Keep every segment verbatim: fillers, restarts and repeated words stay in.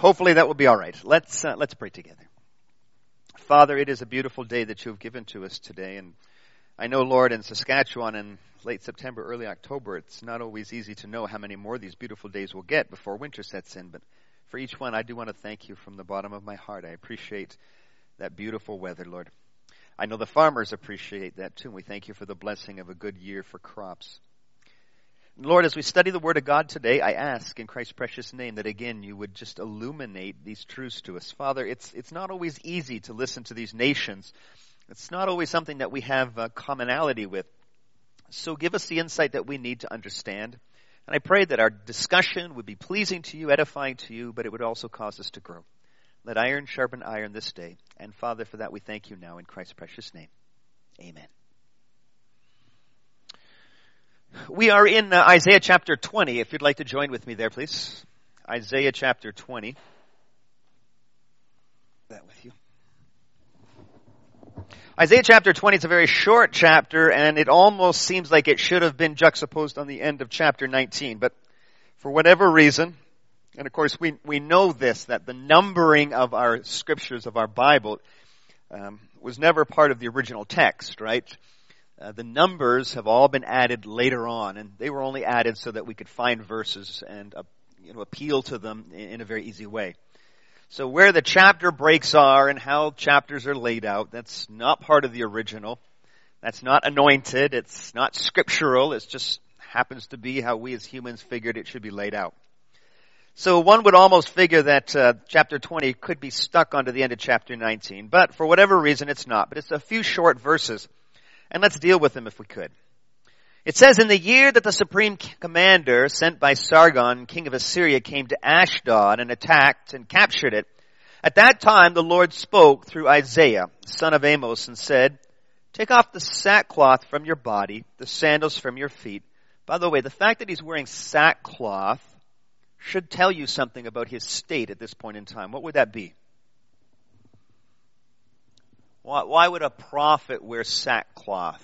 hopefully that will be all right. Let's uh, let's pray together. Father, it is a beautiful day that you have given to us today, and I know, Lord, in Saskatchewan in late September, early October, it's not always easy to know how many more of these beautiful days we'll get before winter sets in, but for each one, I do want to thank you from the bottom of my heart. I appreciate that beautiful weather, Lord. I know the farmers appreciate that too, and we thank you for the blessing of a good year for crops. Lord, as we study the Word of God today, I ask in Christ's precious name that again you would just illuminate these truths to us. Father, it's it's not always easy to listen to these nations. It's not always something that we have uh, commonality with. So give us the insight that we need to understand. And I pray that our discussion would be pleasing to you, edifying to you, but it would also cause us to grow. Let iron sharpen iron this day. And Father, for that we thank you now in Christ's precious name. Amen. We are in uh, Isaiah chapter twenty. If you'd like to join with me there, please. Isaiah chapter twenty. That with you. Isaiah chapter twenty is a very short chapter, and it almost seems like it should have been juxtaposed on the end of chapter nineteen. But for whatever reason, and of course we, we know this, that the numbering of our scriptures, of our Bible, um, was never part of the original text, right? Uh, the numbers have all been added later on, and they were only added so that we could find verses and uh, you know, appeal to them in, in a very easy way. So where the chapter breaks are and how chapters are laid out, that's not part of the original. That's not anointed. It's not scriptural. It just happens to be how we as humans figured it should be laid out. So one would almost figure that uh, chapter twenty could be stuck onto the end of chapter nineteen, but for whatever reason it's not. But it's a few short verses. And let's deal with them if we could. It says, in the year that the supreme commander sent by Sargon, king of Assyria, came to Ashdod and attacked and captured it, at that time the Lord spoke through Isaiah, son of Amos, and said, take off the sackcloth from your body, the sandals from your feet. By the way, the fact that he's wearing sackcloth should tell you something about his state at this point in time. What would that be? Why, why would a prophet wear sackcloth?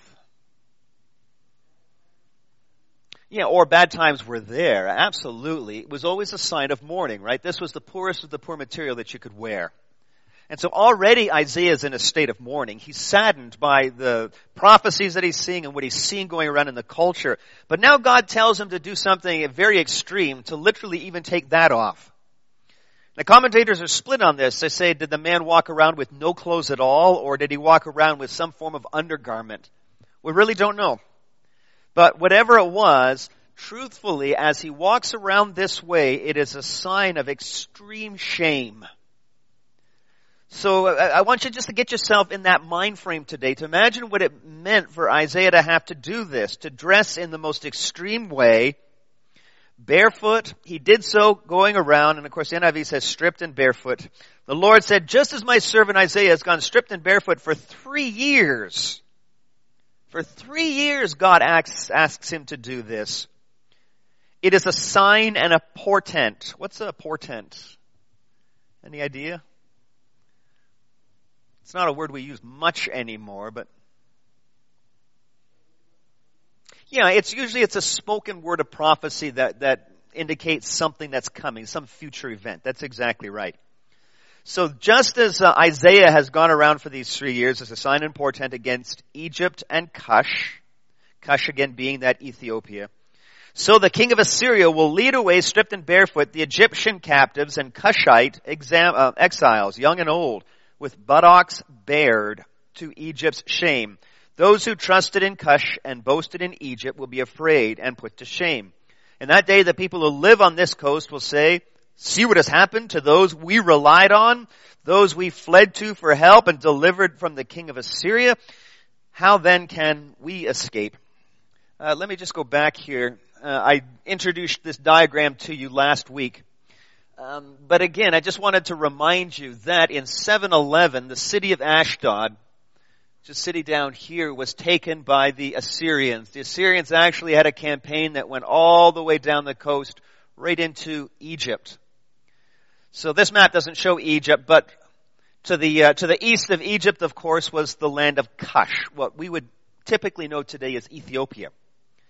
Yeah, or bad times were there. Absolutely. It was always a sign of mourning, right? This was the poorest of the poor material that you could wear. And so already Isaiah is in a state of mourning. He's saddened by the prophecies that he's seeing and what he's seeing going around in the culture. But now God tells him to do something very extreme, to literally even take that off. The commentators are split on this. They say, did the man walk around with no clothes at all, or did he walk around with some form of undergarment? We really don't know. But whatever it was, truthfully, as he walks around this way, it is a sign of extreme shame. So I want you just to get yourself in that mind frame today, to imagine what it meant for Isaiah to have to do this, to dress in the most extreme way, barefoot. He did so going around, and of course the N I V says stripped and barefoot. The Lord said, just as my servant Isaiah has gone stripped and barefoot for three years, for three years God asks, asks him to do this. It is a sign and a portent. What's a portent? Any idea? It's not a word we use much anymore, but yeah, it's usually it's a spoken word of prophecy that, that indicates something that's coming, some future event. That's exactly right. So just as uh, Isaiah has gone around for these three years as a sign and portent against Egypt and Cush, Cush again being that Ethiopia, so the king of Assyria will lead away stripped and barefoot the Egyptian captives and Cushite exam, uh, exiles, young and old, with buttocks bared to Egypt's shame. Those who trusted in Cush and boasted in Egypt will be afraid and put to shame. In that day, the people who live on this coast will say, see what has happened to those we relied on, those we fled to for help and delivered from the king of Assyria. How then can we escape? Uh, let me just go back here. Uh, I introduced this diagram to you last week. Um, but again, I just wanted to remind you that in seven eleven, the city of Ashdod, just city down here, was taken by the Assyrians. The Assyrians actually had a campaign that went all the way down the coast, right into Egypt. So this map doesn't show Egypt, but to the uh, to the east of Egypt, of course, was the land of Cush, what we would typically know today as Ethiopia.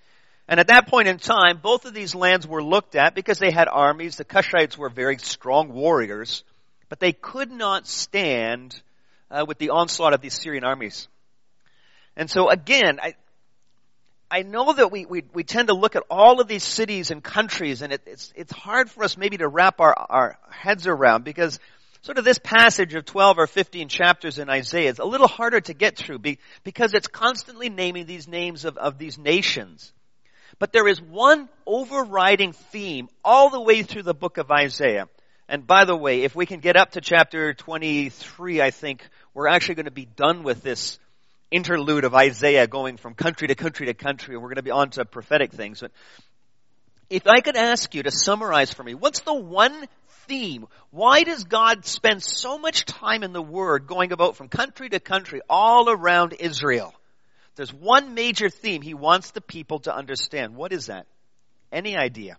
And at that point in time, both of these lands were looked at because they had armies. The Cushites were very strong warriors, but they could not stand uh, with the onslaught of these Syrian armies. And so again, I, I know that we, we, we tend to look at all of these cities and countries, and it, it's, it's hard for us maybe to wrap our, our heads around, because sort of this passage of twelve or fifteen chapters in Isaiah is a little harder to get through be, because it's constantly naming these names of, of these nations. But there is one overriding theme all the way through the book of Isaiah. And by the way, if we can get up to chapter twenty-three, I think we're actually going to be done with this interlude of Isaiah going from country to country to country, and we're going to be on to prophetic things. But if I could ask you to summarize for me, what's the one theme? Why does God spend so much time in the Word going about from country to country all around Israel? There's one major theme he wants the people to understand. What is that? Any idea?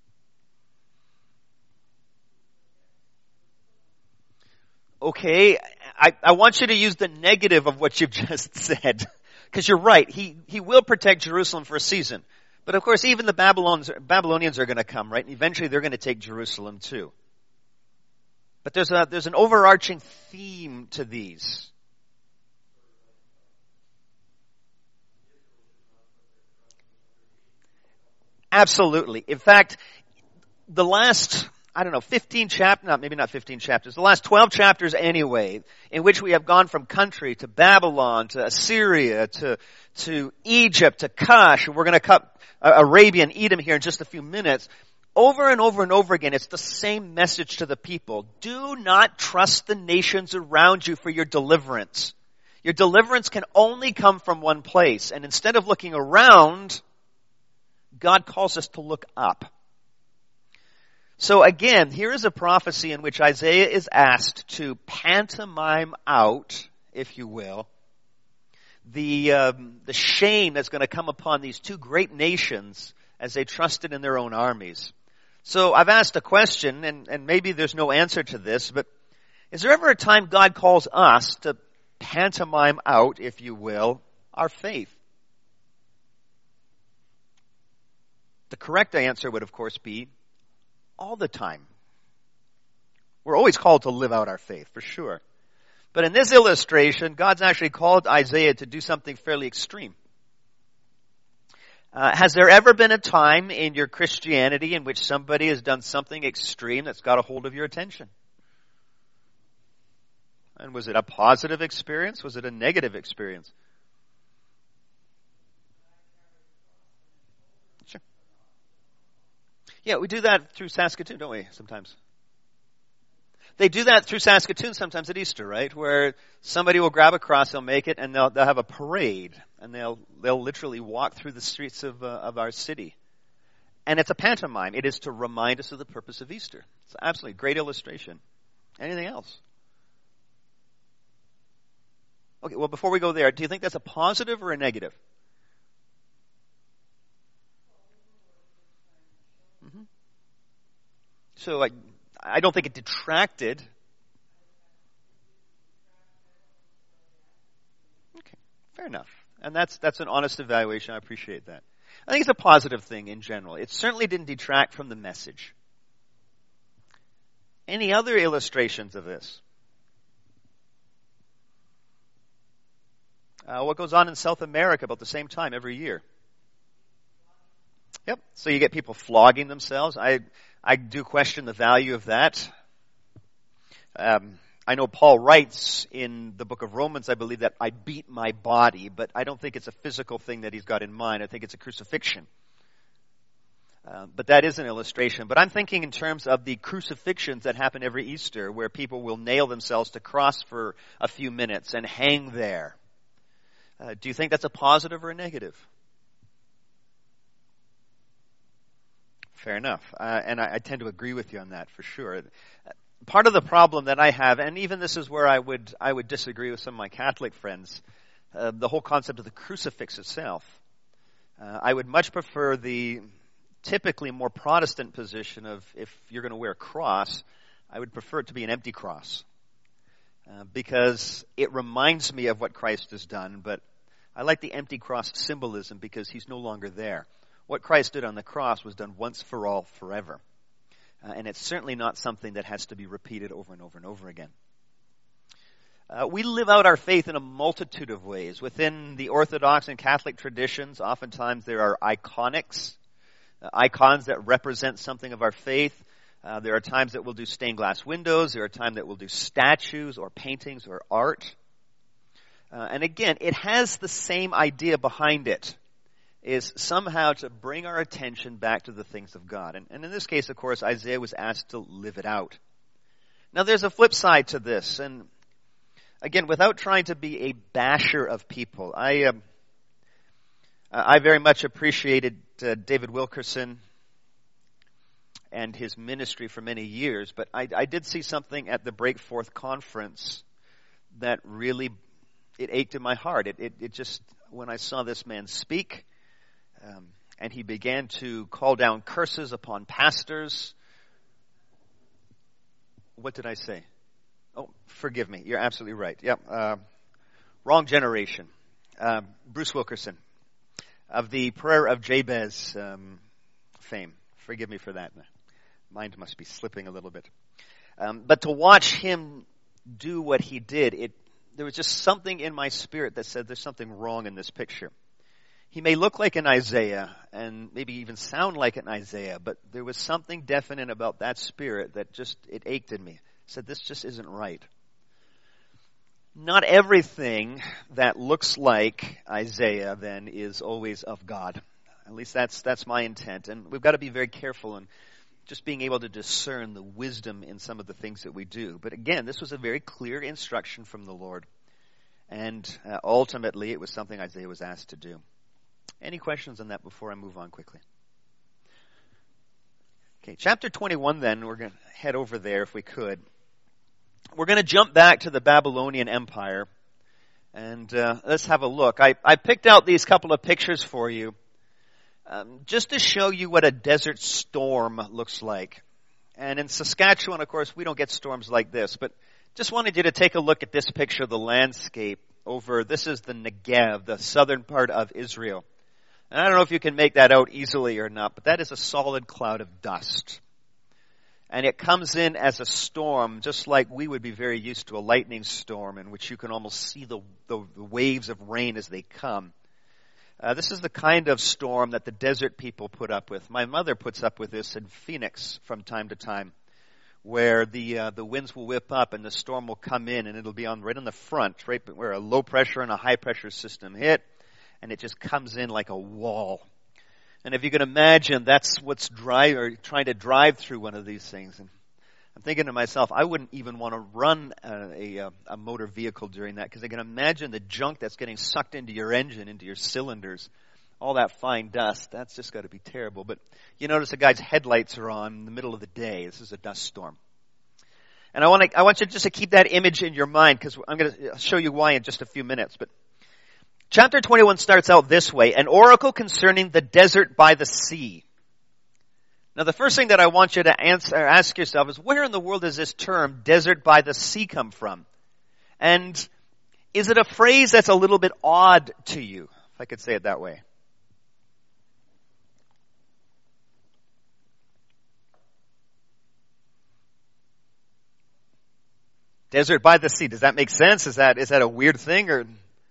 Okay, I, I want you to use the negative of what you've just said. Because you're right, he, he will protect Jerusalem for a season. But of course, even the Babylons, Babylonians are going to come, right? And eventually they're going to take Jerusalem too. But there's a, there's an overarching theme to these. Absolutely. In fact, the last, I don't know, fifteen chapters, not, maybe not fifteen chapters, the last twelve chapters anyway, in which we have gone from country to Babylon, to Assyria, to, to Egypt, to Cush, and we're going to cut uh, Arabia and Edom here in just a few minutes. Over and over and over again, it's the same message to the people. Do not trust the nations around you for your deliverance. Your deliverance can only come from one place. And instead of looking around, God calls us to look up. So again, here is a prophecy in which Isaiah is asked to pantomime out, if you will, the um, the shame that's going to come upon these two great nations as they trusted in their own armies. So I've asked a question, and, and maybe there's no answer to this, but is there ever a time God calls us to pantomime out, if you will, our faith? The correct answer would, of course, be all the time. We're always called to live out our faith, for sure. But in this illustration, God's actually called Isaiah to do something fairly extreme. Uh, has there ever been a time in your Christianity in which somebody has done something extreme that's got a hold of your attention? And was it a positive experience? Was it a negative experience? Sure. Yeah, we do that through Saskatoon, don't we, sometimes? They do that through Saskatoon sometimes at Easter, right? Where somebody will grab a cross, they'll make it, and they'll they'll have a parade, and they'll they'll literally walk through the streets of uh, of our city, and it's a pantomime. It is to remind us of the purpose of Easter. It's absolutely a great illustration. Anything else? Okay. Well, before we go there, do you think that's a positive or a negative? Mm-hmm. So, like. I don't think it detracted. Okay, fair enough. And that's that's an honest evaluation. I appreciate that. I think it's a positive thing in general. It certainly didn't detract from the message. Any other illustrations of this? Uh, what goes on in South America about the same time every year? Yep. So you get people flogging themselves. I I do question the value of that. Um, I know Paul writes in the book of Romans, I believe, that I beat my body, but I don't think it's a physical thing that he's got in mind. I think it's a crucifixion. Uh, but that is an illustration. But I'm thinking in terms of the crucifixions that happen every Easter, where people will nail themselves to cross for a few minutes and hang there. Uh, do you think that's a positive or a negative? Fair enough. Uh, and I, I tend to agree with you on that for sure. Part of the problem that I have, and even this is where I would I would disagree with some of my Catholic friends, uh, the whole concept of the crucifix itself. Uh, I would much prefer the typically more Protestant position of if you're going to wear a cross, I would prefer it to be an empty cross. Uh, because it reminds me of what Christ has done, but I like the empty cross symbolism because he's no longer there. What Christ did on the cross was done once for all, forever. Uh, and it's certainly not something that has to be repeated over and over and over again. Uh, we live out our faith in a multitude of ways. Within the Orthodox and Catholic traditions, oftentimes there are iconics, uh, icons that represent something of our faith. Uh, there are times that we'll do stained glass windows. There are times that we'll do statues or paintings or art. Uh, and again, it has the same idea behind it, is somehow to bring our attention back to the things of God. And, and in this case, of course, Isaiah was asked to live it out. Now, there's a flip side to this. And again, without trying to be a basher of people, I um, I very much appreciated uh, David Wilkerson and his ministry for many years. But I, I did see something at the Breakforth conference that really, it ached in my heart. It, it, it just, when I saw this man speak, Um, and he began to call down curses upon pastors. What did I say? Oh, forgive me. You're absolutely right. Yep. Uh, wrong generation. Uh, Bruce Wilkerson of the Prayer of Jabez um, fame. Forgive me for that. Mind must be slipping a little bit. Um, but to watch him do what he did, it there was just something in my spirit that said there's something wrong in this picture. He may look like an Isaiah and maybe even sound like an Isaiah, but there was something definite about that spirit that just, it ached in me. I said, this just isn't right. Not everything that looks like Isaiah then is always of God. At least that's that's my intent. And we've got to be very careful in just being able to discern the wisdom in some of the things that we do. But again, this was a very clear instruction from the Lord. And uh, ultimately, it was something Isaiah was asked to do. Any questions on that before I move on quickly? Okay, chapter twenty-one then, we're going to head over there if we could. We're going to jump back to the Babylonian Empire, and uh, let's have a look. I, I picked out these couple of pictures for you um, just to show you what a desert storm looks like. And in Saskatchewan, of course, we don't get storms like this, but just wanted you to take a look at this picture of the landscape over, this is the Negev, the southern part of Israel. And I don't know if you can make that out easily or not, but that is a solid cloud of dust. And it comes in as a storm, just like we would be very used to a lightning storm in which you can almost see the, the, the waves of rain as they come. Uh, this is the kind of storm that the desert people put up with. My mother puts up with this in Phoenix from time to time, where the uh, the winds will whip up and the storm will come in and it'll be on right on the front, right where a low pressure and a high pressure system hit. And it just comes in like a wall. And if you can imagine, that's what's drive, or trying to drive through one of these things. And I'm thinking to myself, I wouldn't even want to run a, a, a motor vehicle during that, because I can imagine the junk that's getting sucked into your engine, into your cylinders, all that fine dust. That's just got to be terrible. But you notice a guy's headlights are on in the middle of the day. This is a dust storm. And I want to, I want you just to keep that image in your mind, because I'm going to show you why in just a few minutes. But chapter twenty-one starts out this way, an oracle concerning the desert by the sea. Now the first thing that I want you to answer, ask yourself is, where in the world does this term, desert by the sea, come from? And is it a phrase that's a little bit odd to you, if I could say it that way? Desert by the sea, does that make sense? Is that is that a weird thing, or?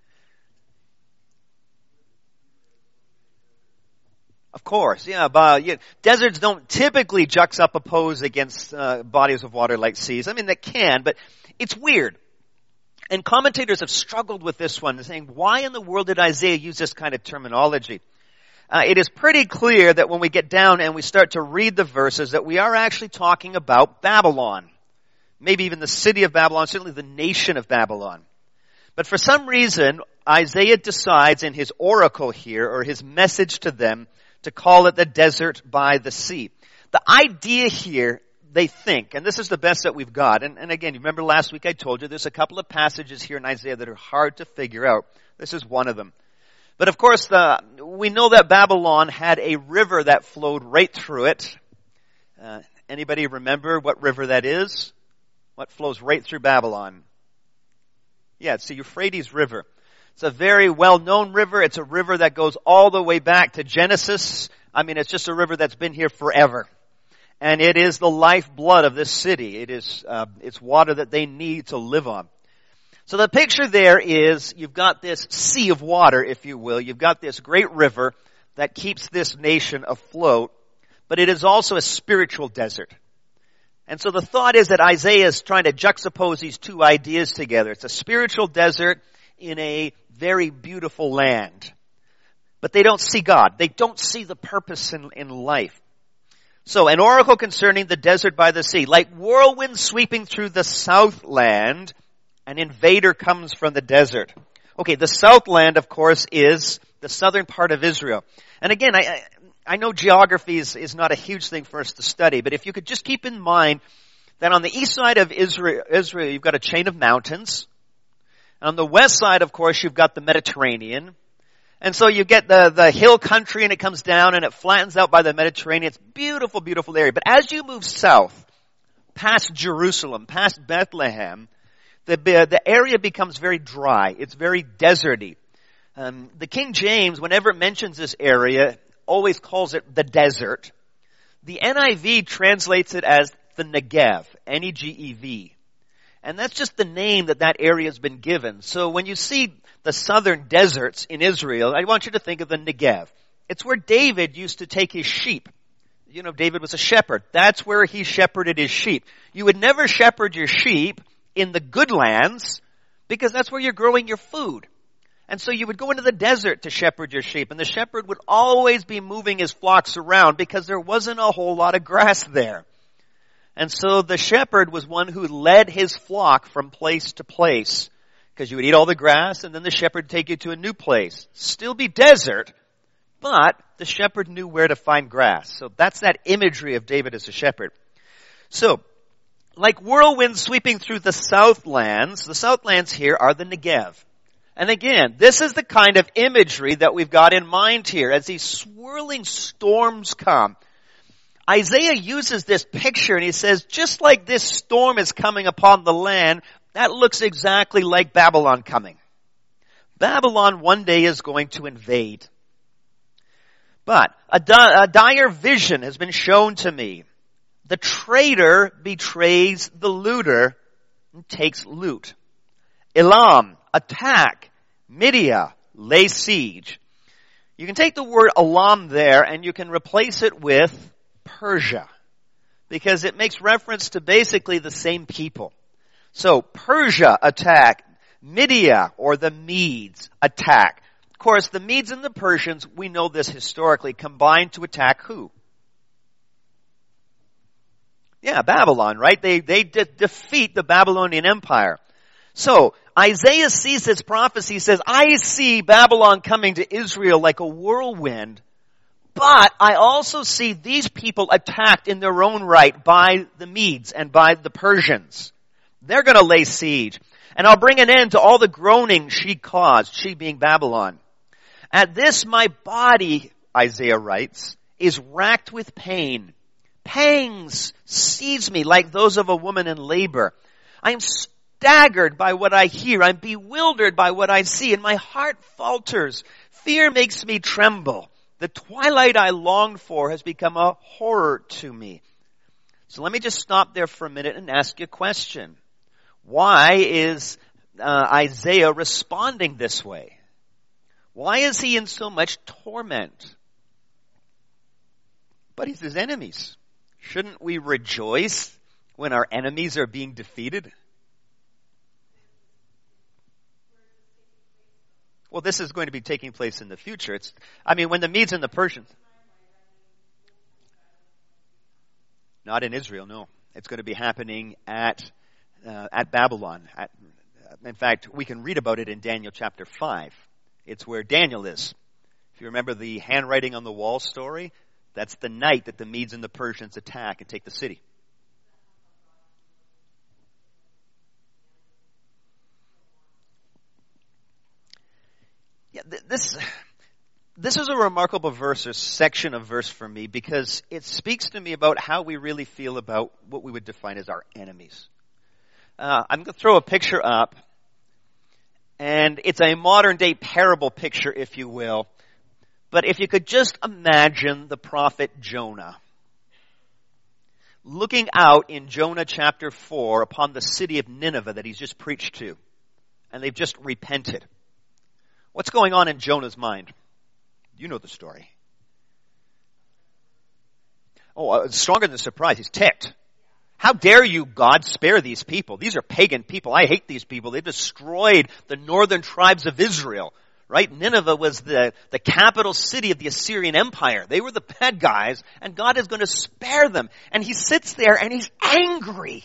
Of course, yeah, but yeah, deserts don't typically juxtapose against uh, bodies of water like seas. I mean, they can, but it's weird. And commentators have struggled with this one, saying, why in the world did Isaiah use this kind of terminology? Uh, it is pretty clear that when we get down and we start to read the verses, that we are actually talking about Babylon. Maybe even the city of Babylon, certainly the nation of Babylon. But for some reason, Isaiah decides in his oracle here, or his message to them, to call it the desert by the sea. The idea here, they think, and this is the best that we've got, and, and again, you remember last week I told you there's a couple of passages here in Isaiah that are hard to figure out. This is one of them. But of course, the, we know that Babylon had a river that flowed right through it. Uh, anybody remember what river that is? What flows right through Babylon? Yeah, it's the Euphrates River. It's a very well-known river. It's a river that goes all the way back to Genesis, I mean, it's just a river that's been here forever. And it is the lifeblood of this city. It is, uh, it's water that they need to live on. So the picture there is, you've got this sea of water, if you will. You've got this great river that keeps this nation afloat, but it is also a spiritual desert. And so the thought is that Isaiah is trying to juxtapose these two ideas together. It's a spiritual desert in a very beautiful land. But they don't see God. They don't see the purpose in, in life. So, an oracle concerning the desert by the sea. Like whirlwind sweeping through the southland, an invader comes from the desert. Okay, the southland, of course, is the southern part of Israel. And again, I, I know geography is, is not a huge thing for us to study, but if you could just keep in mind that on the east side of Israel, Israel you've got a chain of mountains. On the west side, of course, you've got the Mediterranean. And so you get the, the hill country and it comes down and it flattens out by the Mediterranean. It's a beautiful, beautiful area. But as you move south, past Jerusalem, past Bethlehem, the, the area becomes very dry. It's very deserty. Um, the King James, whenever it mentions this area, always calls it the desert. The N I V translates it as the Negev, N E G E V. And that's just the name that that area has been given. So when you see the southern deserts in Israel, I want you to think of the Negev. It's where David used to take his sheep. You know, David was a shepherd. That's where he shepherded his sheep. You would never shepherd your sheep in the good lands because that's where you're growing your food. And so you would go into the desert to shepherd your sheep, and the shepherd would always be moving his flocks around because there wasn't a whole lot of grass there. And so the shepherd was one who led his flock from place to place. Because you would eat all the grass, and then the shepherd would take you to a new place. Still be desert, but the shepherd knew where to find grass. So that's that imagery of David as a shepherd. So, like whirlwinds sweeping through the southlands, the southlands here are the Negev. And again, this is the kind of imagery that we've got in mind here. As these swirling storms come, Isaiah uses this picture and he says, just like this storm is coming upon the land, that looks exactly like Babylon coming. Babylon one day is going to invade. But a, di- a dire vision has been shown to me. The traitor betrays the looter and takes loot. Elam, attack. Midia, lay siege. You can take the word Elam there and you can replace it with Persia, because it makes reference to basically the same people. So Persia attack, Media or the Medes attack. Of course, the Medes and the Persians, we know this historically, combined to attack who? Yeah, Babylon, right? They they de- defeat the Babylonian Empire. So Isaiah sees this prophecy, says, I see Babylon coming to Israel like a whirlwind. But I also see these people attacked in their own right by the Medes and by the Persians. They're going to lay siege. And I'll bring an end to all the groaning she caused, she being Babylon. At this my body, Isaiah writes, is racked with pain. Pangs seize me like those of a woman in labor. I am staggered by what I hear. I'm bewildered by what I see, and my heart falters. Fear makes me tremble. The twilight I longed for has become a horror to me. So let me just stop there for a minute and ask you a question. Why is uh, Isaiah responding this way? Why is he in so much torment? But he's his enemies. Shouldn't we rejoice when our enemies are being defeated? Well, this is going to be taking place in the future. It's, I mean, when the Medes and the Persians... Not in Israel, no. It's going to be happening at uh, at Babylon. At, uh, in fact, we can read about it in Daniel chapter five. It's where Daniel is. If you remember the handwriting on the wall story, that's the night that the Medes and the Persians attack and take the city. Yeah, th- this... This is a remarkable verse or section of verse for me because it speaks to me about how we really feel about what we would define as our enemies. Uh, I'm going to throw a picture up, and it's a modern day parable picture, if you will. But if you could just imagine the prophet Jonah looking out in Jonah chapter four upon the city of Nineveh that he's just preached to, and they've just repented. What's going on in Jonah's mind? You know the story. Oh, stronger than surprise. He's ticked. How dare you, God, spare these people? These are pagan people. I hate these people. They've destroyed the northern tribes of Israel. Right? Nineveh was the, the capital city of the Assyrian Empire. They were the bad guys, and God is going to spare them. And he sits there and he's angry.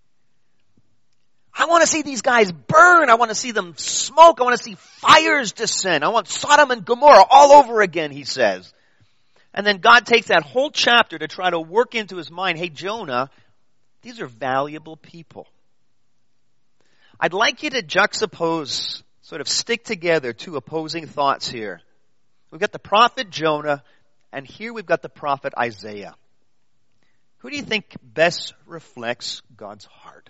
I want to see these guys burn. I want to see them smoke. I want to see fires descend. I want Sodom and Gomorrah all over again, he says. And then God takes that whole chapter to try to work into his mind, hey, Jonah, these are valuable people. I'd like you to juxtapose, sort of stick together two opposing thoughts here. We've got the prophet Jonah, and here we've got the prophet Isaiah. Who do you think best reflects God's heart?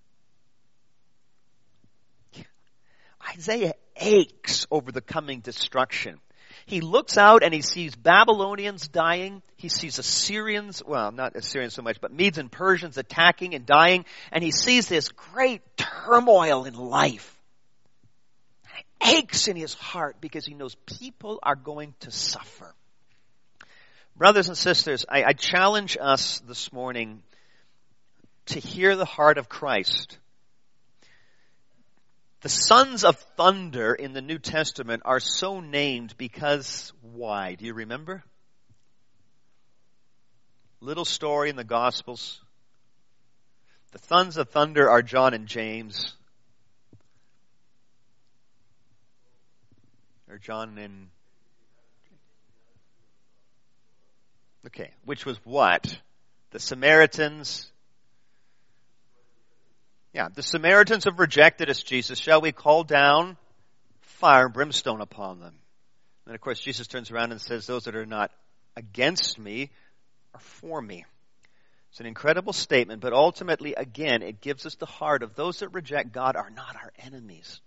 Isaiah aches over the coming destruction. He looks out and he sees Babylonians dying. He sees Assyrians, well, not Assyrians so much, but Medes and Persians attacking and dying. And he sees this great turmoil in life. And it aches in his heart because he knows people are going to suffer. Brothers and sisters, I, I challenge us this morning to hear the heart of Christ. The sons of thunder in the New Testament are so named because why? Do you remember? Little story in the Gospels. The sons of thunder are John and James. Or John and... Okay, which was what? The Samaritans... Yeah, the Samaritans have rejected us, Jesus. Shall we call down fire and brimstone upon them? And of course, Jesus turns around and says, those that are not against me are for me. It's an incredible statement, but ultimately, again, it gives us the heart of those that reject God are not our enemies.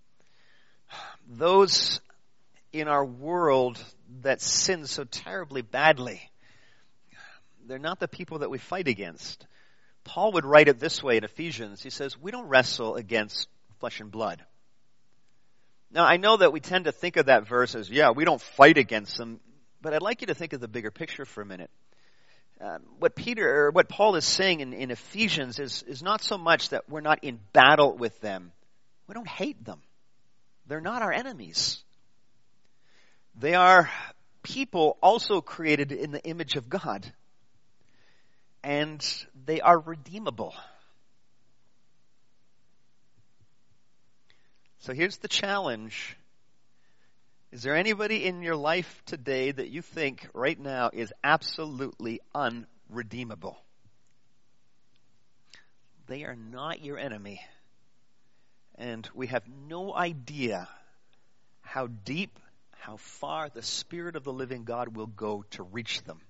Those in our world that sin so terribly badly, they're not the people that we fight against. Paul would write it this way in Ephesians. He says, we don't wrestle against flesh and blood. Now, I know that we tend to think of that verse as, yeah, we don't fight against them, but I'd like you to think of the bigger picture for a minute. Uh, what Peter, or what Paul is saying in, in Ephesians is, is not so much that we're not in battle with them. We don't hate them. They're not our enemies. They are people also created in the image of God. And they are redeemable. So here's the challenge. Is there anybody in your life today that you think right now is absolutely unredeemable? They are not your enemy. And we have no idea how deep, how far the Spirit of the living God will go to reach them.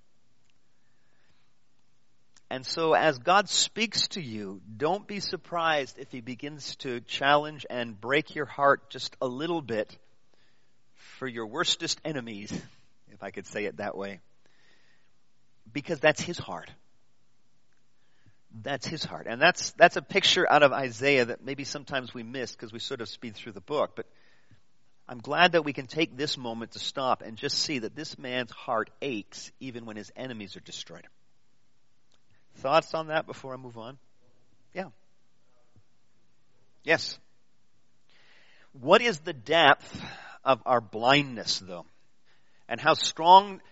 And so as God speaks to you, don't be surprised if he begins to challenge and break your heart just a little bit for your worstest enemies, if I could say it that way. Because that's his heart. That's his heart. And that's that's a picture out of Isaiah that maybe sometimes we miss because we sort of speed through the book. But I'm glad that we can take this moment to stop and just see that this man's heart aches even when his enemies are destroyed. Thoughts on that before I move on? Yeah. Yes. What is the depth of our blindness, though? And how strong,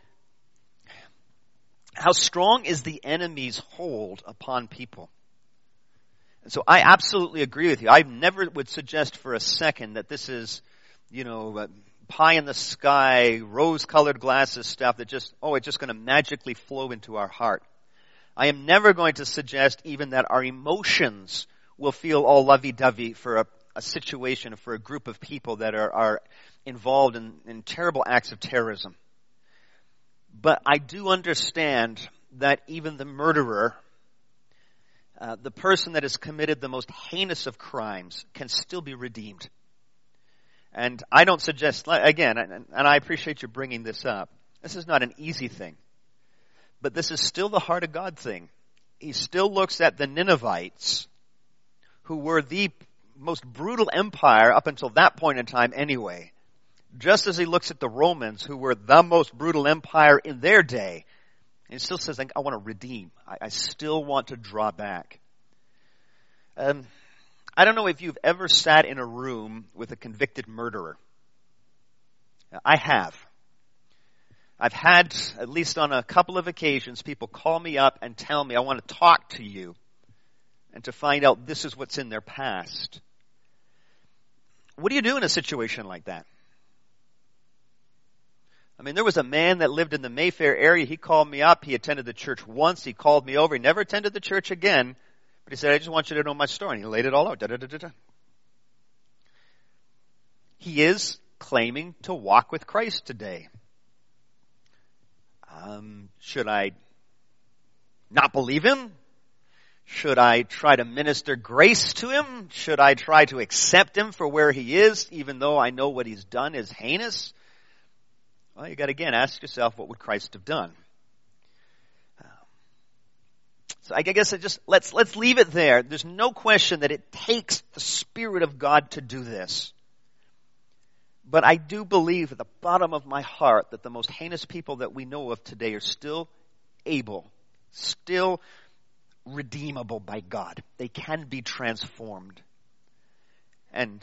how strong is the enemy's hold upon people? And so I absolutely agree with you. I never would suggest for a second that this is, you know, uh, pie in the sky, rose-colored glasses stuff that just, oh, it's just going to magically flow into our heart. I am never going to suggest even that our emotions will feel all lovey-dovey for a, a situation, for a group of people that are, are involved in, in terrible acts of terrorism. But I do understand that even the murderer, uh, the person that has committed the most heinous of crimes, can still be redeemed. And I don't suggest, again, and I appreciate you bringing this up, this is not an easy thing. But this is still the heart of God thing. He still looks at the Ninevites, who were the most brutal empire up until that point in time anyway. Just as he looks at the Romans, who were the most brutal empire in their day. And he still says, I want to redeem. I, I still want to draw back. Um, I don't know if you've ever sat in a room with a convicted murderer. I have. I've had, at least on a couple of occasions, people call me up and tell me, I want to talk to you, and to find out this is what's in their past. What do you do in a situation like that? I mean, there was a man that lived in the Mayfair area. He called me up. He attended the church once. He called me over. He never attended the church again. But he said, I just want you to know my story. And he laid it all out. Da, da, da, da, da. He is claiming to walk with Christ today. Um, should I not believe him? Should I try to minister grace to him? Should I try to accept him for where he is, even though I know what he's done is heinous? Well, you got to again ask yourself, what would Christ have done? So I guess I just let's let's leave it there. There's no question that it takes the Spirit of God to do this. But I do believe at the bottom of my heart that the most heinous people that we know of today are still able, still redeemable by God. They can be transformed. And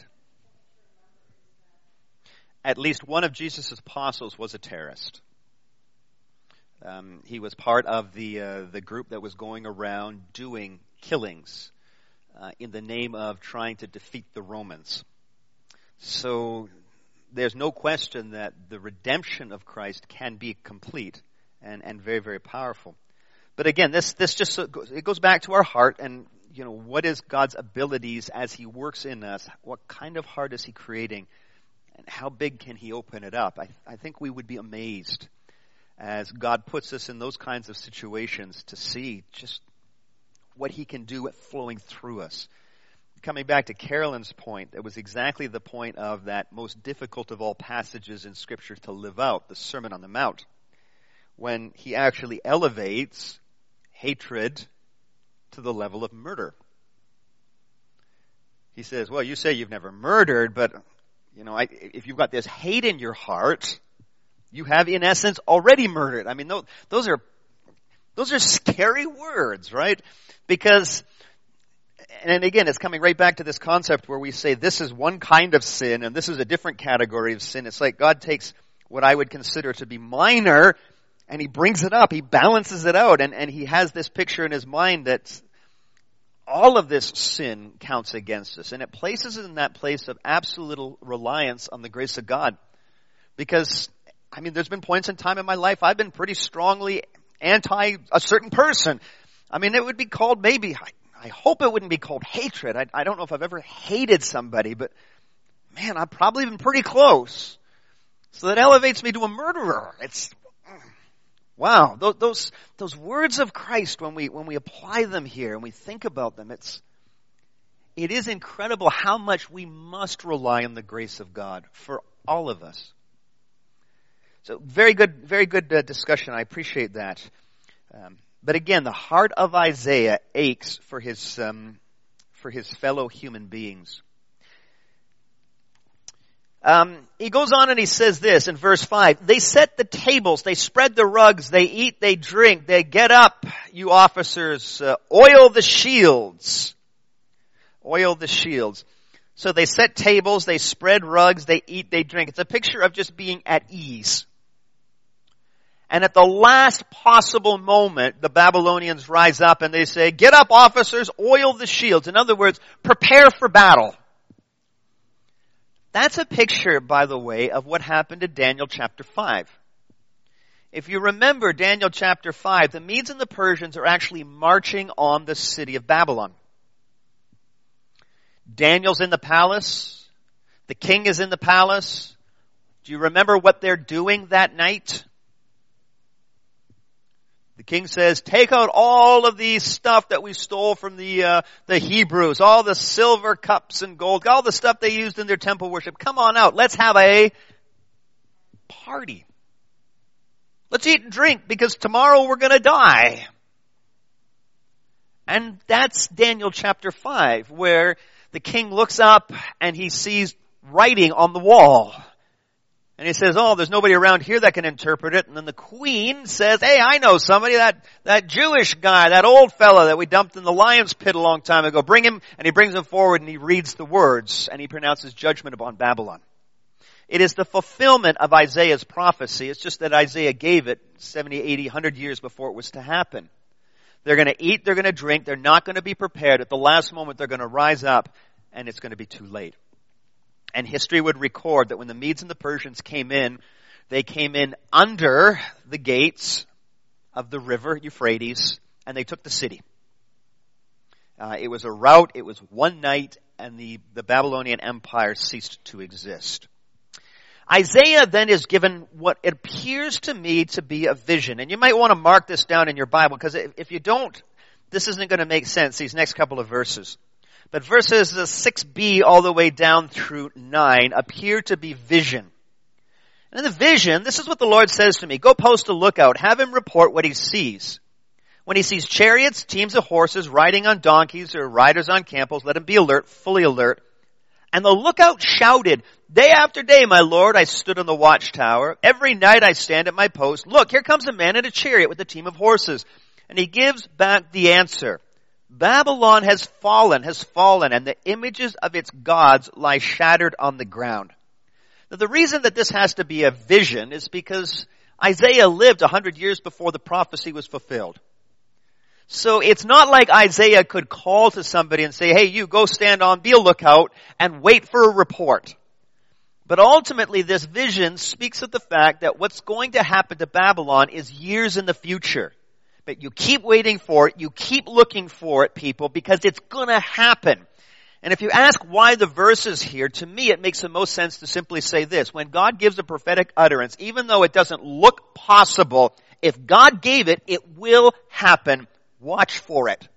at least one of Jesus' apostles was a terrorist. Um, he was part of the uh, the group that was going around doing killings uh, in the name of trying to defeat the Romans. So there's no question that the redemption of Christ can be complete and, and very, very powerful. But again, this this just it goes back to our heart, and you know, what is God's abilities as He works in us? What kind of heart is He creating? And how big can He open it up? I, I think we would be amazed as God puts us in those kinds of situations to see just what He can do at flowing through us. Coming back to Carolyn's point, it was exactly the point of that most difficult of all passages in Scripture to live out, the Sermon on the Mount, when He actually elevates hatred to the level of murder. He says, well, you say you've never murdered, but you know, I, if you've got this hate in your heart, you have, in essence, already murdered. I mean, those, those are those are scary words, right? Because, and again, it's coming right back to this concept where we say this is one kind of sin and this is a different category of sin. It's like God takes what I would consider to be minor and He brings it up. He balances it out, and, and He has this picture in His mind that all of this sin counts against us, and it places us in that place of absolute reliance on the grace of God. Because, I mean, there's been points in time in my life I've been pretty strongly anti a certain person. I mean, it would be called maybe, I, I hope it wouldn't be called hatred. I, I don't know if I've ever hated somebody, but man, I've probably been pretty close. So that elevates me to a murderer. It's, wow, those, those those words of Christ, when we when we apply them here and we think about them, it's it is incredible how much we must rely on the grace of God for all of us. So very good, very good uh, discussion. I appreciate that. Um, but again, the heart of Isaiah aches for his um, for his fellow human beings. Um, he goes on and he says this in verse five. They set the tables, they spread the rugs, they eat, they drink, they get up, you officers, uh, oil the shields. Oil the shields. So they set tables, they spread rugs, they eat, they drink. It's a picture of just being at ease. And at the last possible moment, the Babylonians rise up and they say, get up, officers, oil the shields. In other words, prepare for battle. That's a picture, by the way, of what happened in Daniel chapter five. If you remember Daniel chapter five, the Medes and the Persians are actually marching on the city of Babylon. Daniel's in the palace. The king is in the palace. Do you remember what they're doing that night? The king says, take out all of the stuff that we stole from the uh, the Hebrews, all the silver cups and gold, all the stuff they used in their temple worship. Come on out. Let's have a party. Let's eat and drink because tomorrow we're going to die. And that's Daniel chapter five, where the king looks up and he sees writing on the wall. And he says, oh, there's nobody around here that can interpret it. And then the queen says, hey, I know somebody, that, that Jewish guy, that old fella that we dumped in the lion's pit a long time ago. Bring him, and he brings him forward and he reads the words and he pronounces judgment upon Babylon. It is the fulfillment of Isaiah's prophecy. It's just that Isaiah gave it seventy, eighty, one hundred years before it was to happen. They're going to eat, they're going to drink, they're not going to be prepared. At the last moment, they're going to rise up, and it's going to be too late. And history would record that when the Medes and the Persians came in, they came in under the gates of the river Euphrates, and they took the city. Uh, it was a rout, it was one night, and the, the Babylonian Empire ceased to exist. Isaiah then is given what appears to me to be a vision. And you might want to mark this down in your Bible, because if you don't, this isn't going to make sense, these next couple of verses. But verses six b all the way down through nine appear to be vision. And in the vision, this is what the Lord says to me. Go post a lookout. Have him report what he sees. When he sees chariots, teams of horses, riding on donkeys or riders on camels, let him be alert, fully alert. And the lookout shouted, day after day, my Lord, I stood on the watchtower. Every night I stand at my post. Look, here comes a man in a chariot with a team of horses. And he gives back the answer. Babylon has fallen, has fallen, and the images of its gods lie shattered on the ground. Now, the reason that this has to be a vision is because Isaiah lived a hundred years before the prophecy was fulfilled. So it's not like Isaiah could call to somebody and say, hey, you go stand on, be a lookout, and wait for a report. But ultimately, this vision speaks of the fact that what's going to happen to Babylon is years in the future. But you keep waiting for it, you keep looking for it, people, because it's going to happen. And if you ask why the verse is here, to me it makes the most sense to simply say this. When God gives a prophetic utterance, even though it doesn't look possible, if God gave it, it will happen. Watch for it.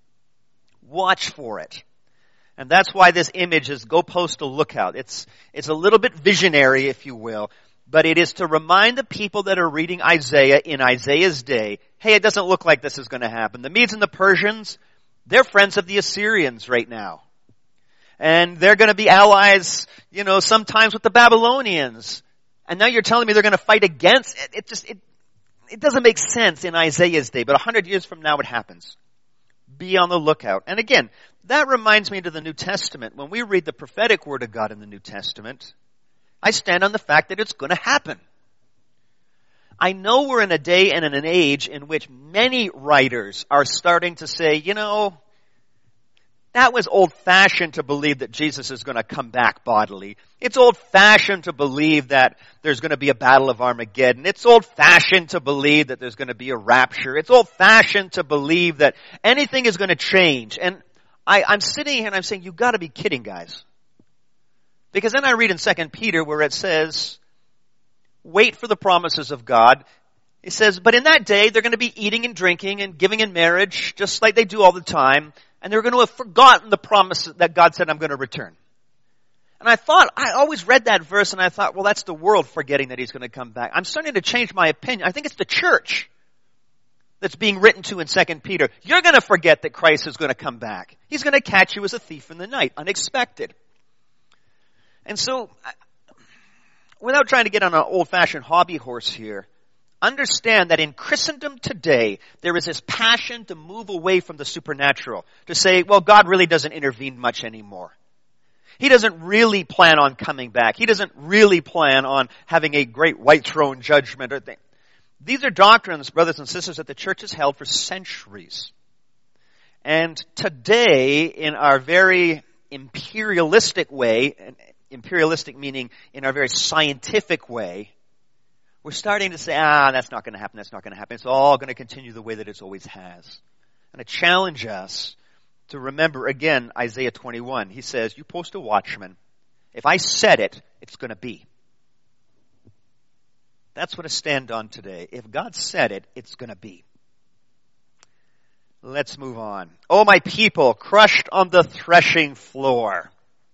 Watch for it. And that's why this image is go post a lookout. It's, it's a little bit visionary, if you will, but it is to remind the people that are reading Isaiah in Isaiah's day, hey, it doesn't look like this is going to happen. The Medes and the Persians, they're friends of the Assyrians right now. And they're going to be allies, you know, sometimes with the Babylonians. And now you're telling me they're going to fight against it. It just, it, It doesn't make sense in Isaiah's day, but a hundred years from now it happens. Be on the lookout. And again, that reminds me to the New Testament. When we read the prophetic word of God in the New Testament, I stand on the fact that it's going to happen. I know we're in a day and in an age in which many writers are starting to say, you know, that was old-fashioned to believe that Jesus is going to come back bodily. It's old-fashioned to believe that there's going to be a battle of Armageddon. It's old-fashioned to believe that there's going to be a rapture. It's old-fashioned to believe that anything is going to change. And I, I'm sitting here and I'm saying, you've got to be kidding, guys. Because then I read in Second Peter where it says, wait for the promises of God. It says, but in that day they're going to be eating and drinking and giving in marriage, just like they do all the time. And they're going to have forgotten the promise that God said, I'm going to return. And I thought, I always read that verse and I thought, well, that's the world forgetting that he's going to come back. I'm starting to change my opinion. I think it's the church that's being written to in Second Peter. You're going to forget that Christ is going to come back. He's going to catch you as a thief in the night, unexpected. And so, without trying to get on an old-fashioned hobby horse here, understand that in Christendom today, there is this passion to move away from the supernatural. To say, well, God really doesn't intervene much anymore. He doesn't really plan on coming back. He doesn't really plan on having a great white throne judgment or thing. These are doctrines, brothers and sisters, that the church has held for centuries. And today, in our very imperialistic way, imperialistic meaning in our very scientific way, we're starting to say, ah, that's not going to happen, that's not going to happen. It's all going to continue the way that it always has. And I challenge us to remember, again, Isaiah twenty-one. He says, you post a watchman. If I said it, it's going to be. That's what I stand on today. If God said it, it's going to be. Let's move on. Oh, my people, crushed on the threshing floor.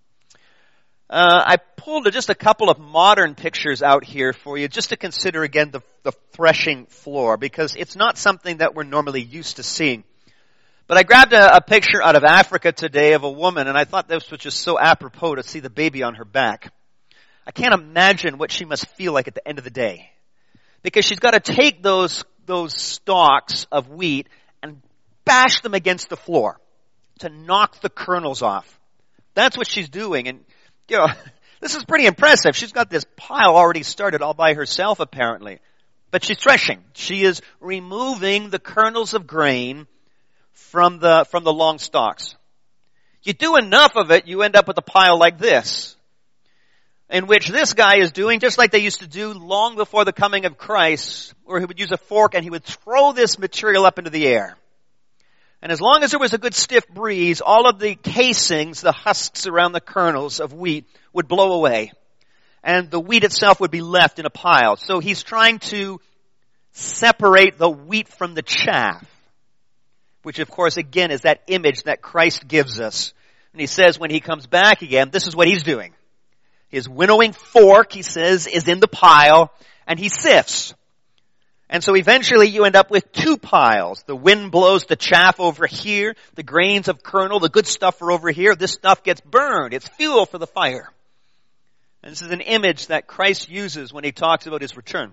Uh, I pulled just a couple of modern pictures out here for you just to consider again the, the threshing floor, because it's not something that we're normally used to seeing. But I grabbed a, a picture out of Africa today of a woman, and I thought this was just so apropos to see the baby on her back. I can't imagine what she must feel like at the end of the day, because she's got to take those those stalks of wheat and bash them against the floor to knock the kernels off. That's what she's doing, and you know, this is pretty impressive. She's got this pile already started all by herself, apparently. But she's threshing. She is removing the kernels of grain from the, from the long stalks. You do enough of it, you end up with a pile like this, in which this guy is doing just like they used to do long before the coming of Christ, where he would use a fork and he would throw this material up into the air. And as long as there was a good stiff breeze, all of the casings, the husks around the kernels of wheat would blow away. And the wheat itself would be left in a pile. So he's trying to separate the wheat from the chaff, which of course again is that image that Christ gives us. And he says when he comes back again, this is what he's doing. His winnowing fork, he says, is in the pile, and he sifts. And so eventually you end up with two piles. The wind blows the chaff over here, the grains of kernel, the good stuff are over here. This stuff gets burned. It's fuel for the fire. And this is an image that Christ uses when he talks about his return.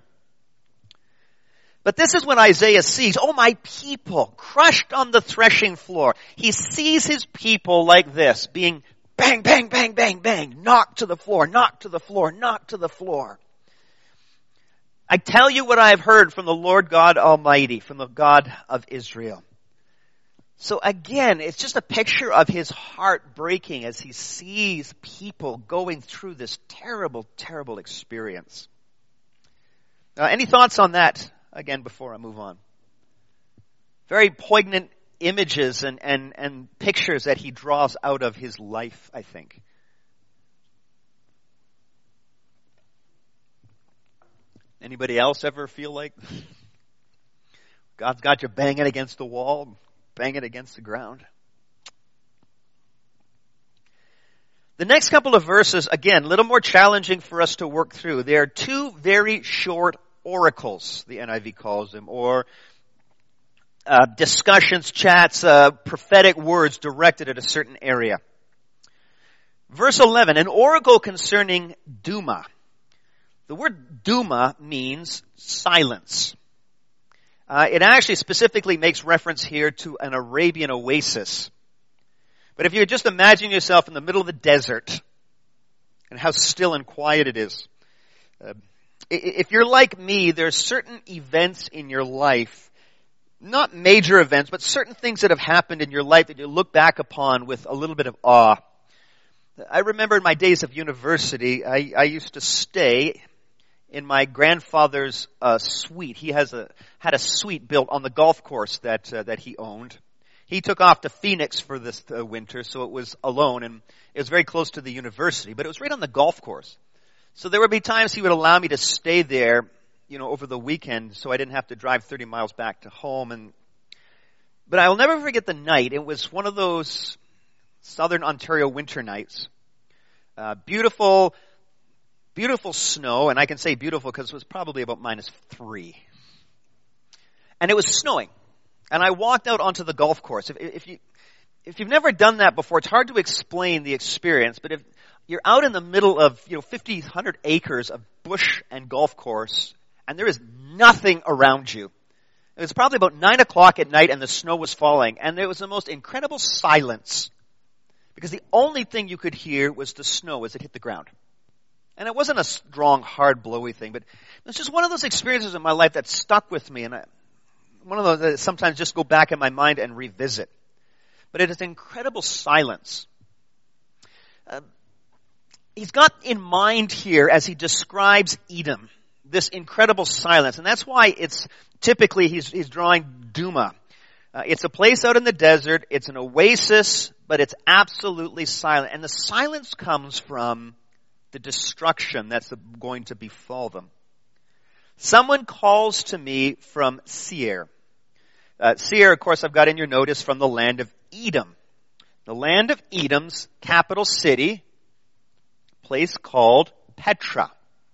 But this is what Isaiah sees. Oh, my people, crushed on the threshing floor. He sees his people like this, being bang, bang, bang, bang, bang, knocked to the floor, knocked to the floor, knocked to the floor. I tell you what I have heard from the Lord God Almighty, from the God of Israel. So again, it's just a picture of his heart breaking as he sees people going through this terrible, terrible experience. Uh, any thoughts on that, again, before I move on? Very poignant images and, and, and pictures that he draws out of his life, I think. Anybody else ever feel like God's got you banging against the wall, banging against the ground? The next couple of verses, again, a little more challenging for us to work through. They are two very short oracles, the N I V calls them, or uh, discussions, chats, uh, prophetic words directed at a certain area. Verse eleven, an oracle concerning Duma. The word Duma means silence. Uh, it actually specifically makes reference here to an Arabian oasis. But if you just imagine yourself in the middle of the desert and how still and quiet it is. Uh, if you're like me, there's certain events in your life, not major events, but certain things that have happened in your life that you look back upon with a little bit of awe. I remember in my days of university, I, I used to stay in my grandfather's uh, suite. He has a had a suite built on the golf course that uh, that he owned. He took off to Phoenix for this uh, winter, so it was alone, and it was very close to the university, but it was right on the golf course. So there would be times he would allow me to stay there, you know, over the weekend, so I didn't have to drive thirty miles back to home. And but I will never forget the night. It was one of those southern Ontario winter nights. Uh, beautiful. Beautiful snow, and I can say beautiful because it was probably about minus three. And it was snowing. And I walked out onto the golf course. If, if you, if you've never done that before, it's hard to explain the experience, but if you're out in the middle of, you know, fifty, one hundred acres of bush and golf course, and there is nothing around you. It was probably about nine o'clock at night and the snow was falling, and there was the most incredible silence. Because the only thing you could hear was the snow as it hit the ground. And it wasn't a strong, hard, blowy thing, but it was just one of those experiences in my life that stuck with me, and I, one of those that sometimes just go back in my mind and revisit. But it is incredible silence. Uh, he's got in mind here, as he describes Edom, this incredible silence, and that's why it's typically he's, he's drawing Duma. Uh, it's a place out in the desert. It's an oasis, but it's absolutely silent, and the silence comes from the destruction that's going to befall them. Someone calls to me from Seir. Uh, Seir, of course, I've got in your notice from the land of Edom. The land of Edom's capital city, place called Petra.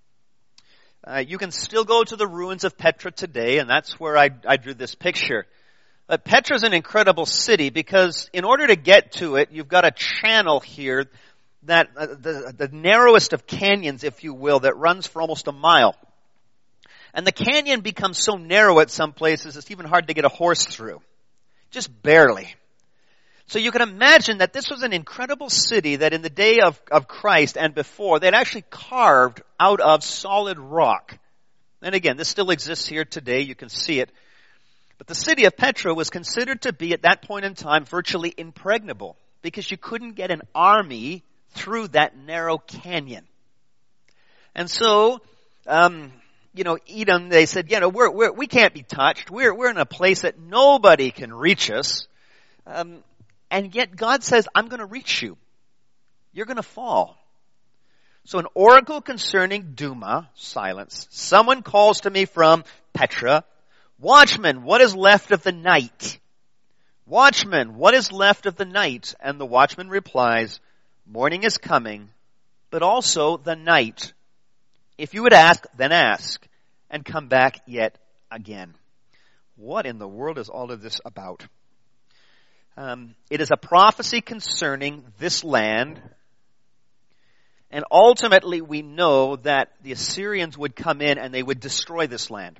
Uh, you can still go to the ruins of Petra today, and that's where I, I drew this picture. Uh, Petra is an incredible city because in order to get to it, you've got a channel here that uh, the, the narrowest of canyons, if you will, that runs for almost a mile. And the canyon becomes so narrow at some places, it's even hard to get a horse through. Just barely. So you can imagine that this was an incredible city that in the day of, of Christ and before, they'd actually carved out of solid rock. And again, this still exists here today. You can see it. But the city of Petra was considered to be, at that point in time, virtually impregnable because you couldn't get an army through that narrow canyon. And so, um, you know, Edom, they said, you know, we're, we're, we can't be touched. We're, we're in a place that nobody can reach us. Um, and yet God says, I'm going to reach you. You're going to fall. So an oracle concerning Duma, silence. Someone calls to me from Petra, Watchman, what is left of the night? Watchman, what is left of the night? And the watchman replies, morning is coming, but also the night. If you would ask, then ask, and come back yet again. What in the world is all of this about? Um, it is a prophecy concerning this land, and ultimately we know that the Assyrians would come in and they would destroy this land.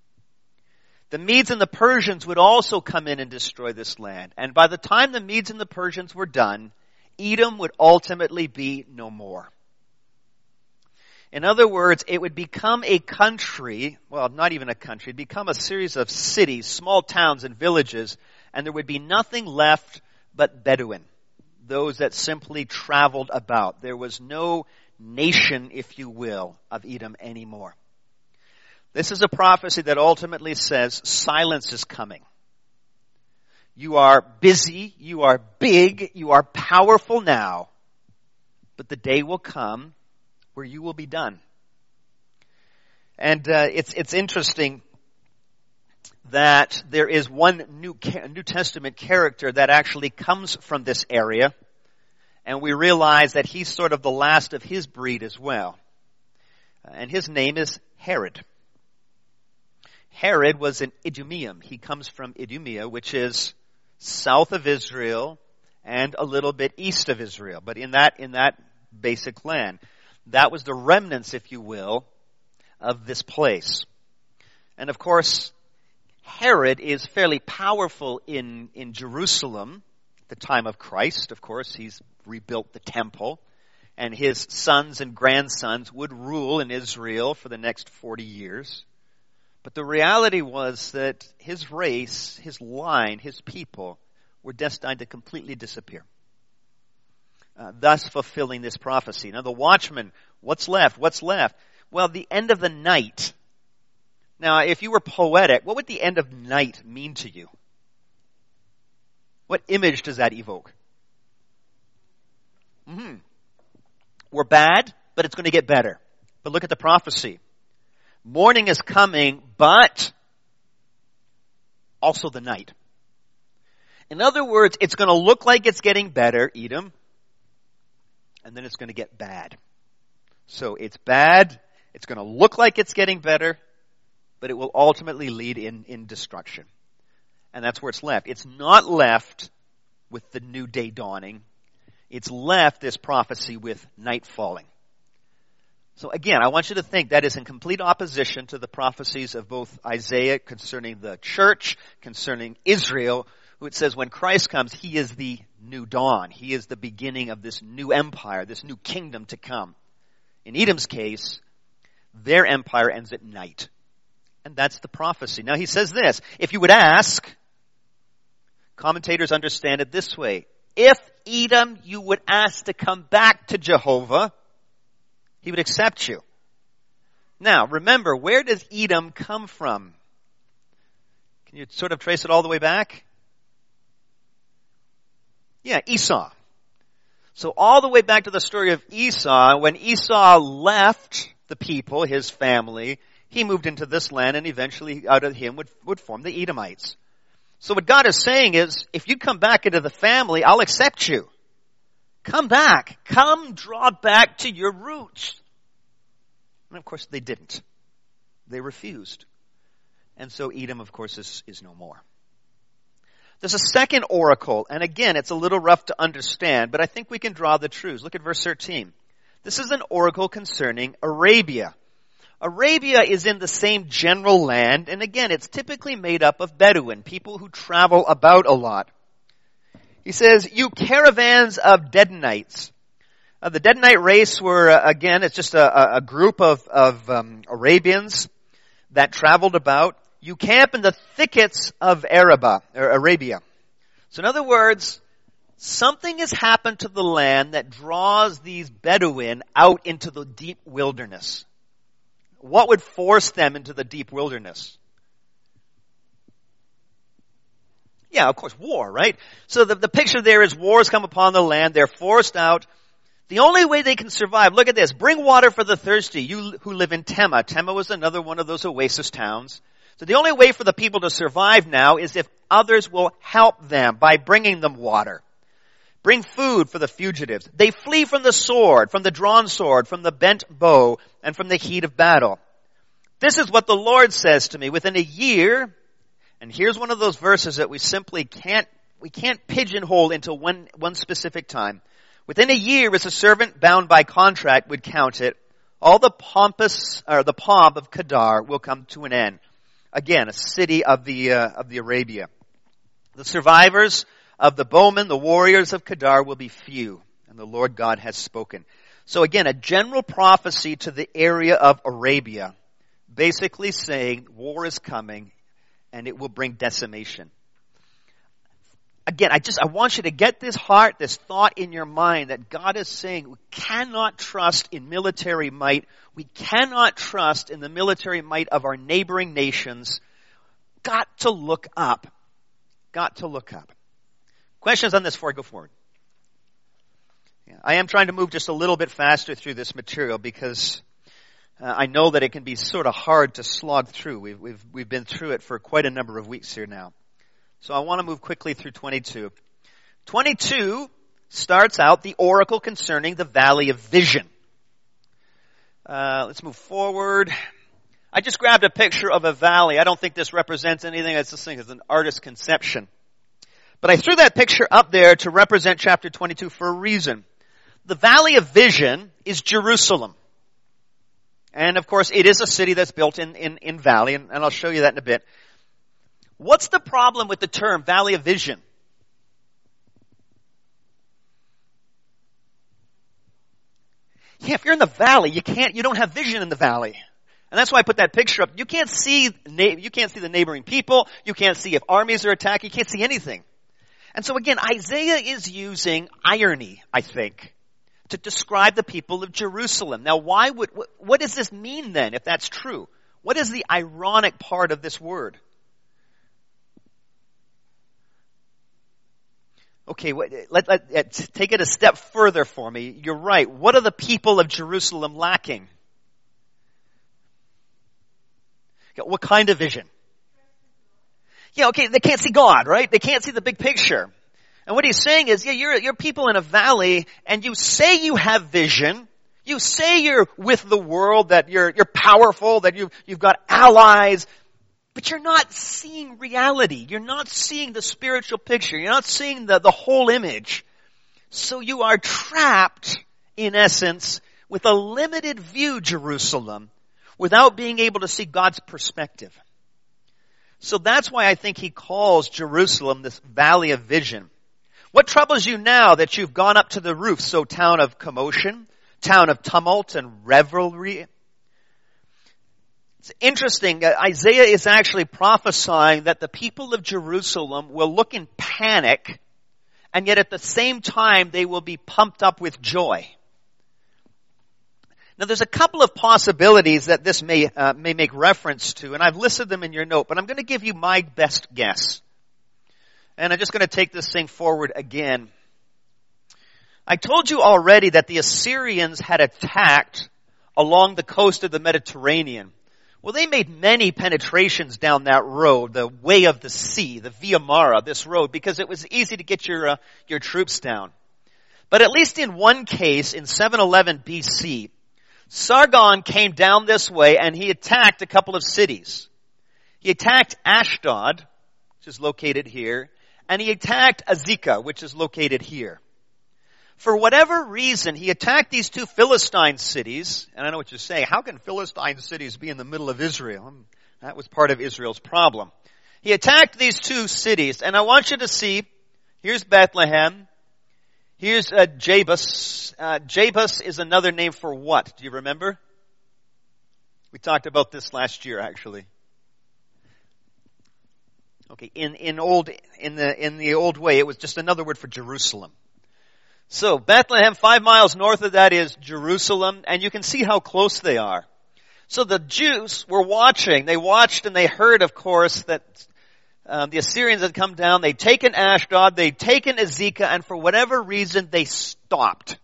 The Medes and the Persians would also come in and destroy this land. And by the time the Medes and the Persians were done, Edom would ultimately be no more. In other words, it would become a country, well, not even a country, it'd become a series of cities, small towns and villages, and there would be nothing left but Bedouin, those that simply traveled about. There was no nation, if you will, of Edom anymore. This is a prophecy that ultimately says silence is coming. You are busy, you are big, you are powerful now, but the day will come where you will be done. And uh, it's it's interesting that there is one New New Testament character that actually comes from this area, and we realize that he's sort of the last of his breed as well. Uh, and his name is Herod. Herod was an Idumean. He comes from Idumea, which is south of Israel and a little bit east of Israel, but in that in that basic land. That was the remnants, if you will, of this place. And of course, Herod is fairly powerful in, in Jerusalem at the time of Christ. Of course, he's rebuilt the temple, and his sons and grandsons would rule in Israel for the next forty years. But the reality was that his race, his line, his people were destined to completely disappear. Uh, thus fulfilling this prophecy. Now the watchman, what's left? What's left? Well, the end of the night. Now, if you were poetic, what would the end of night mean to you? What image does that evoke? Mm-hmm. We're bad, but it's going to get better. But look at the prophecy. Morning is coming, but also the night. In other words, it's going to look like it's getting better, Edom, and then it's going to get bad. So it's bad, it's going to look like it's getting better, but it will ultimately lead in, in destruction. And that's where it's left. It's not left with the new day dawning. It's left, this prophecy, with night falling. So again, I want you to think that is in complete opposition to the prophecies of both Isaiah concerning the church, concerning Israel, who it says when Christ comes, he is the new dawn. He is the beginning of this new empire, this new kingdom to come. In Edom's case, their empire ends at night. And that's the prophecy. Now he says this, if you would ask, commentators understand it this way. If Edom, you would ask to come back to Jehovah, he would accept you. Now, remember, where does Edom come from? Can you sort of trace it all the way back? Yeah, Esau. So all the way back to the story of Esau, when Esau left the people, his family, he moved into this land and eventually out of him would, would form the Edomites. So what God is saying is, if you come back into the family, I'll accept you. Come back. Come draw back to your roots. And of course they didn't. They refused. And so Edom, of course, is, is no more. There's a second oracle, and again, it's a little rough to understand, but I think we can draw the truths. Look at verse thirteen. This is an oracle concerning Arabia. Arabia is in the same general land, and again, it's typically made up of Bedouin, people who travel about a lot. He says, you caravans of Dedanites. Uh, the Dedanite race were, uh, again, it's just a, a group of, of um, Arabians that traveled about. You camp in the thickets of Araba, or Arabia. So in other words, something has happened to the land that draws these Bedouin out into the deep wilderness. What would force them into the deep wilderness? Yeah, of course, war, right? So the, the picture there is wars come upon the land. They're forced out. The only way they can survive, look at this, bring water for the thirsty, you who live in Tema. Tema was another one of those oasis towns. So the only way for the people to survive now is if others will help them by bringing them water. Bring food for the fugitives. They flee from the sword, from the drawn sword, from the bent bow, and from the heat of battle. This is what the Lord says to me. Within a year, and here's one of those verses that we simply can't, we can't pigeonhole into one, one specific time. Within a year, as a servant bound by contract would count it, all the pompous, or the pomp of Kedar will come to an end. Again, a city of the, uh, of the Arabia. The survivors of the bowmen, the warriors of Kedar will be few, and the Lord God has spoken. So again, a general prophecy to the area of Arabia, basically saying war is coming and it will bring decimation. Again, I just, I want you to get this heart, this thought in your mind that God is saying we cannot trust in military might. We cannot trust in the military might of our neighboring nations. Got to look up. Got to look up. Questions on this before I go forward? Yeah, I am trying to move just a little bit faster through this material because uh, I know that it can be sort of hard to slog through. We've, we've, we've been through it for quite a number of weeks here now. So I want to move quickly through twenty-two. twenty-two starts out the oracle concerning the Valley of Vision. Uh, let's move forward. I just grabbed a picture of a valley. I don't think this represents anything. It's this thing is an artist's conception. But I threw that picture up there to represent chapter twenty-two for a reason. The Valley of Vision is Jerusalem. And of course, it is a city that's built in, in, in valley, and, and I'll show you that in a bit. What's the problem with the term Valley of Vision? Yeah, if you're in the valley, you can't, you don't have vision in the valley. And that's why I put that picture up. You can't see, you can't see the neighboring people. You can't see if armies are attacking. You can't see anything. And so again, Isaiah is using irony, I think, to describe the people of Jerusalem. Now, why would, what, what does this mean then, if that's true? What is the ironic part of this word? Okay, let, let, let, take it a step further for me. You're right. What are the people of Jerusalem lacking? What kind of vision? Yeah, okay, they can't see God, right? They can't see the big picture. And what he's saying is, yeah, you're, you're people in a valley, and you say you have vision. You say you're with the world, that you're, you're powerful, that you've, you've got allies. But you're not seeing reality. You're not seeing the spiritual picture. You're not seeing the, the whole image. So you are trapped, in essence, with a limited view, Jerusalem, without being able to see God's perspective. So that's why I think he calls Jerusalem this Valley of Vision. What troubles you now that you've gone up to the roof, so town of commotion, town of tumult and revelry? It's interesting. Uh, Isaiah is actually prophesying that the people of Jerusalem will look in panic, and yet at the same time they will be pumped up with joy. Now there's a couple of possibilities that this may, uh, may make reference to, and I've listed them in your note, but I'm going to give you my best guess. And I'm just going to take this thing forward again. I told you already that the Assyrians had attacked along the coast of the Mediterranean. Well, they made many penetrations down that road, the way of the sea, the Via Mara, this road, because it was easy to get your uh, your troops down. But at least in one case, in seven eleven B C, Sargon came down this way and he attacked a couple of cities. He attacked Ashdod, which is located here, and he attacked Azekah, which is located here. For whatever reason, he attacked these two Philistine cities, and I know what you're saying. How can Philistine cities be in the middle of Israel? That was part of Israel's problem. He attacked these two cities, and I want you to see, here's Bethlehem, here's uh, Jebus. Uh, Jebus is another name for what? Do you remember? We talked about this last year, actually. Okay, in, in old, in the, in the old way, it was just another word for Jerusalem. So, Bethlehem, five miles north of that is Jerusalem, and you can see how close they are. So the Jews were watching. They watched and they heard, of course, that um, the Assyrians had come down. They'd taken Ashdod, they'd taken Azekah, and for whatever reason, they stopped.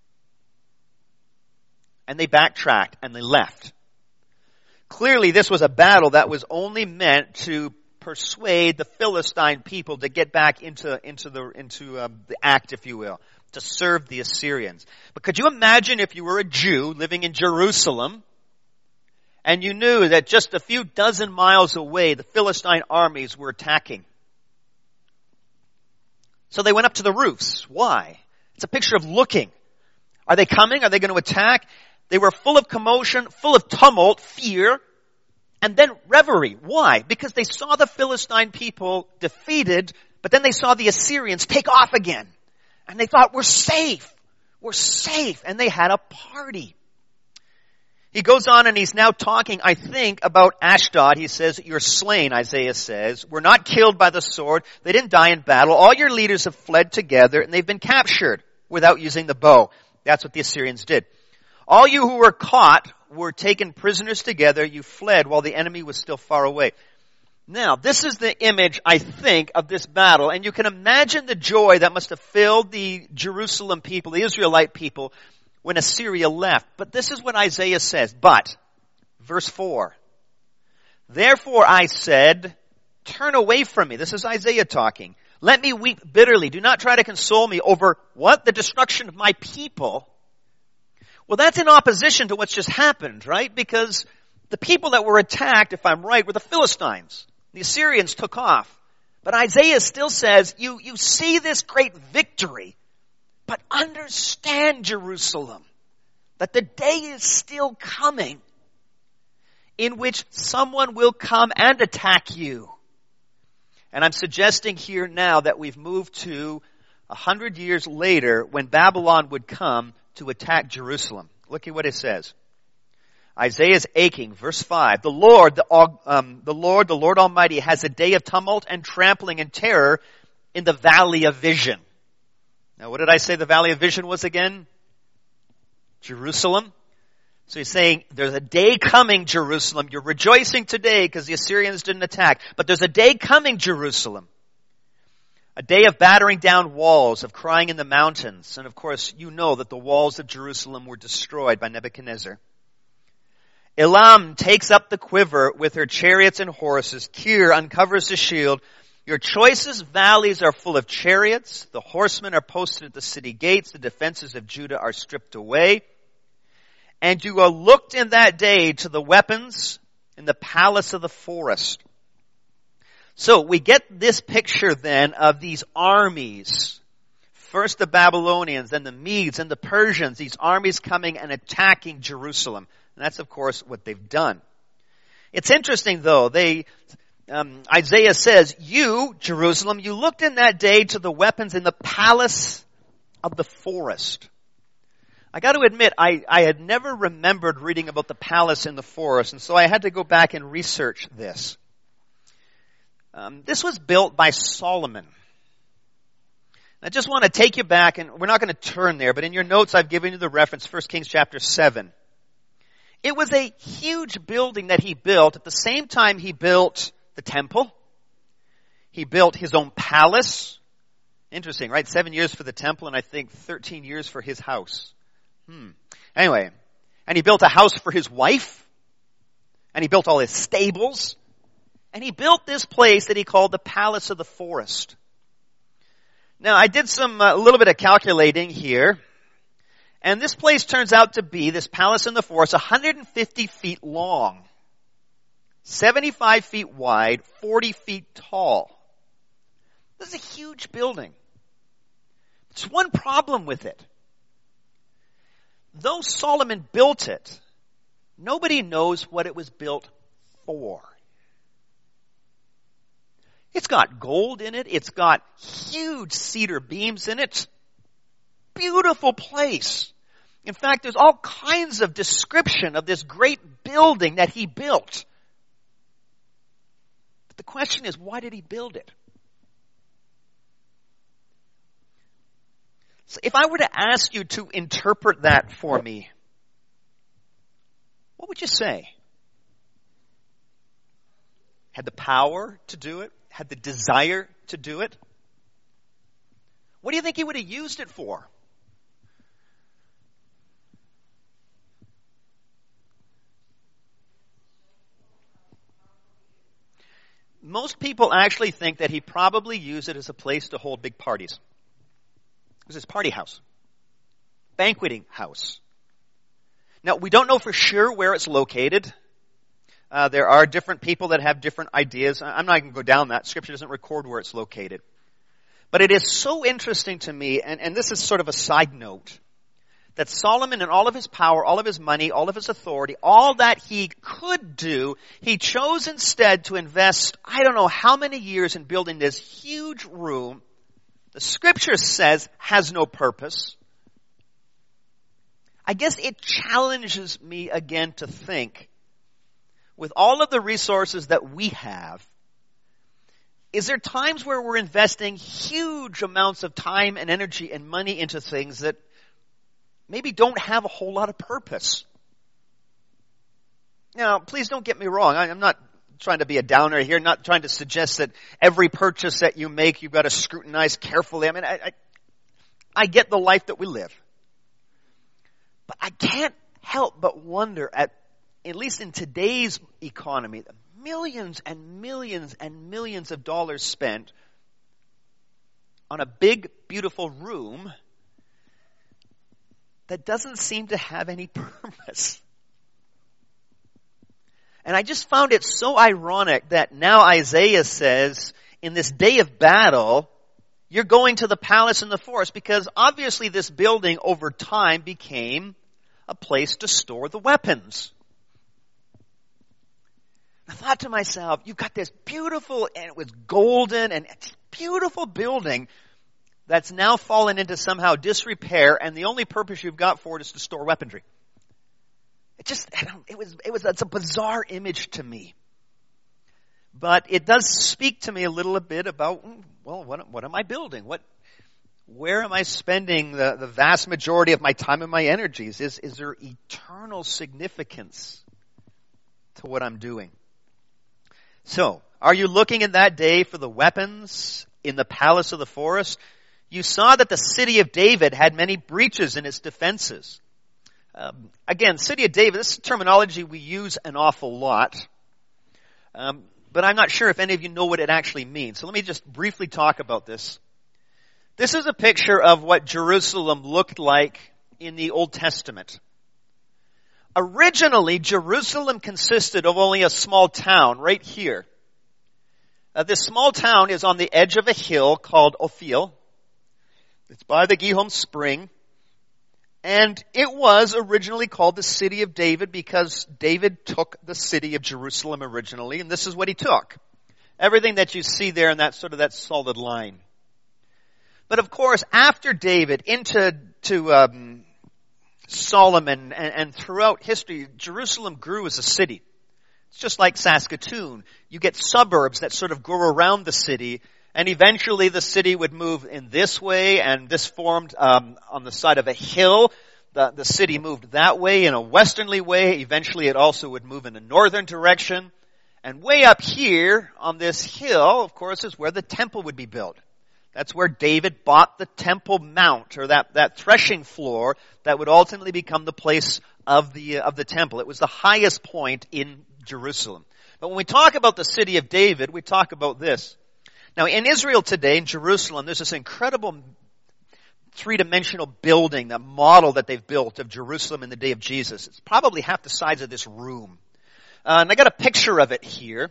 And they backtracked, and they left. Clearly, this was a battle that was only meant to persuade the Philistine people to get back into, into the, into um, the act, if you will, to serve the Assyrians. But could you imagine if you were a Jew living in Jerusalem and you knew that just a few dozen miles away the Philistine armies were attacking? So they went up to the roofs. Why? It's a picture of looking. Are they coming? Are they going to attack? They were full of commotion, full of tumult, fear, and then reverie. Why? Because they saw the Philistine people defeated, but then they saw the Assyrians take off again. And they thought, we're safe. We're safe. And they had a party. He goes on and he's now talking, I think, about Ashdod. He says, you're slain, Isaiah says. We're not killed by the sword. They didn't die in battle. All your leaders have fled together and they've been captured without using the bow. That's what the Assyrians did. All you who were caught were taken prisoners together. You fled while the enemy was still far away. Now, this is the image, I think, of this battle, and you can imagine the joy that must have filled the Jerusalem people, the Israelite people, when Assyria left. But this is what Isaiah says. But, verse four, therefore I said, turn away from me. This is Isaiah talking. Let me weep bitterly. Do not try to console me over what? The destruction of my people. Well, that's in opposition to what's just happened, right? Because the people that were attacked, if I'm right, were the Philistines. The Assyrians took off. But Isaiah still says, you, you see this great victory, but understand, Jerusalem, that the day is still coming in which someone will come and attack you. And I'm suggesting here now that we've moved to a hundred years later when Babylon would come to attack Jerusalem. Look at what it says. Isaiah's aching, verse five. The Lord, the, um, the Lord, the Lord Almighty has a day of tumult and trampling and terror in the valley of vision. Now, what did I say the valley of vision was again? Jerusalem. So he's saying, there's a day coming, Jerusalem. You're rejoicing today because the Assyrians didn't attack. But there's a day coming, Jerusalem. A day of battering down walls, of crying in the mountains. And of course, you know that the walls of Jerusalem were destroyed by Nebuchadnezzar. Elam takes up the quiver with her chariots and horses. Kir uncovers the shield. Your choicest valleys are full of chariots. The horsemen are posted at the city gates. The defenses of Judah are stripped away. And you are looked in that day to the weapons in the palace of the forest. So we get this picture then of these armies. First the Babylonians, then the Medes and the Persians, these armies coming and attacking Jerusalem. And that's, of course, what they've done. It's interesting, though. They, um, Isaiah says, you, Jerusalem, you looked in that day to the weapons in the palace of the forest. I got to admit, I, I had never remembered reading about the palace in the forest, and so I had to go back and research this. Um, this was built by Solomon. I just want to take you back, and we're not going to turn there, but in your notes I've given you the reference, First Kings chapter seven. It was a huge building that he built. At the same time, he built the temple. He built his own palace. Interesting, right? Seven years for the temple and I think thirteen years for his house. Hmm. Anyway, and he built a house for his wife. And he built all his stables. And he built this place that he called the Palace of the Forest. Now, I did some, a uh, little bit of calculating here. And this place turns out to be, this Palace in the Forest, one hundred fifty feet long, seventy-five feet wide, forty feet tall. This is a huge building. There's one problem with it. Though Solomon built it, nobody knows what it was built for. It's got gold in it. It's got huge cedar beams in it. Beautiful place. In fact, there's all kinds of description of this great building that he built. But the question is, why did he build it? So if I were to ask you to interpret that for me, what would you say? Had the power to do it? Had the desire to do it? What do you think he would have used it for? Most people actually think that he probably used it as a place to hold big parties. It was his party house, banqueting house. Now, we don't know for sure where it's located. Uh, there are different people that have different ideas. I'm not going to go down that. Scripture doesn't record where it's located. But it is so interesting to me, and, and this is sort of a side note, that Solomon and all of his power, all of his money, all of his authority, all that he could do, he chose instead to invest, I don't know how many years in building this huge room. The scripture says has no purpose. I guess it challenges me again to think, with all of the resources that we have, is there times where we're investing huge amounts of time and energy and money into things that maybe don't have a whole lot of purpose? Now, please don't get me wrong. I'm not trying to be a downer here, not trying to suggest that every purchase that you make, you've got to scrutinize carefully. I mean, I, I, I get the life that we live. But I can't help but wonder, at, at least in today's economy, the millions and millions and millions of dollars spent on a big, beautiful room that doesn't seem to have any purpose. And I just found it so ironic that now Isaiah says, in this day of battle, you're going to the palace in the forest, because obviously this building over time became a place to store the weapons. I thought to myself, you've got this beautiful, and it was golden, and it's beautiful building that's now fallen into somehow disrepair, and the only purpose you've got for it is to store weaponry. It just, it was, it was, it's a bizarre image to me. But it does speak to me a little bit about, well, what, what am I building? What, where am I spending the, the vast majority of my time and my energies? Is, is there eternal significance to what I'm doing? So, are you looking in that day for the weapons in the palace of the forest? You saw that the city of David had many breaches in its defenses. Um, again, city of David, this is terminology we use an awful lot. Um, but I'm not sure if any of you know what it actually means. So let me just briefly talk about this. This is a picture of what Jerusalem looked like in the Old Testament. Originally, Jerusalem consisted of only a small town right here. Uh, this small town is on the edge of a hill called Ophel. It's by the Gihon Spring. And it was originally called the City of David because David took the city of Jerusalem originally, and this is what he took. Everything that you see there in that sort of that solid line. But of course, after David, into to um, Solomon, and, and throughout history, Jerusalem grew as a city. It's just like Saskatoon. You get suburbs that sort of grow around the city, and eventually the city would move in this way, and this formed um, on the side of a hill. The, the city moved that way in a westernly way. Eventually it also would move in a northern direction. And way up here on this hill, of course, is where the temple would be built. That's where David bought the Temple Mount, or that, that threshing floor that would ultimately become the place of the, of the temple. It was the highest point in Jerusalem. But when we talk about the city of David, we talk about this. Now, in Israel today, in Jerusalem, there's this incredible three-dimensional building, that model that they've built of Jerusalem in the day of Jesus. It's probably half the size of this room. Uh, and I got a picture of it here.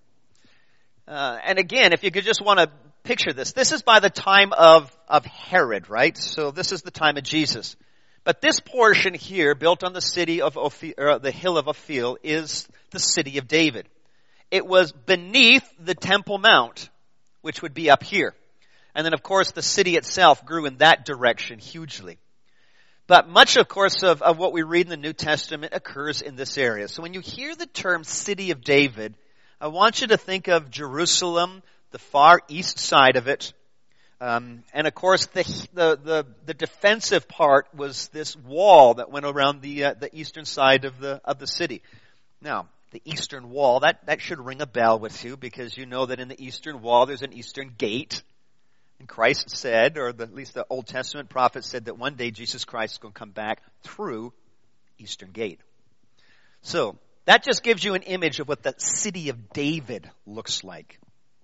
Uh, and again, if you could just want to picture this, this is by the time of, of Herod, right? So this is the time of Jesus. But this portion here, built on the city of Ophir, or the hill of Ophir, is the city of David. It was beneath the Temple Mount, which would be up here. And then, of course, the city itself grew in that direction hugely. But much, of course, of, of what we read in the New Testament occurs in this area. So when you hear the term city of David, I want you to think of Jerusalem, the far east side of it. Um, and of course, the, the the the defensive part was this wall that went around the uh, the eastern side of the of the city. Now, the eastern wall, that that should ring a bell with you, because you know that in the eastern wall there's an eastern gate. And Christ said, or the, at least the Old Testament prophet said, that one day Jesus Christ is going to come back through Eastern Gate. So that just gives you an image of what the city of David looks like.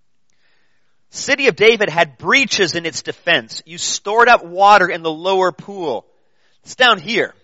City of David had breaches in its defense. You stored up water in the lower pool. It's down here.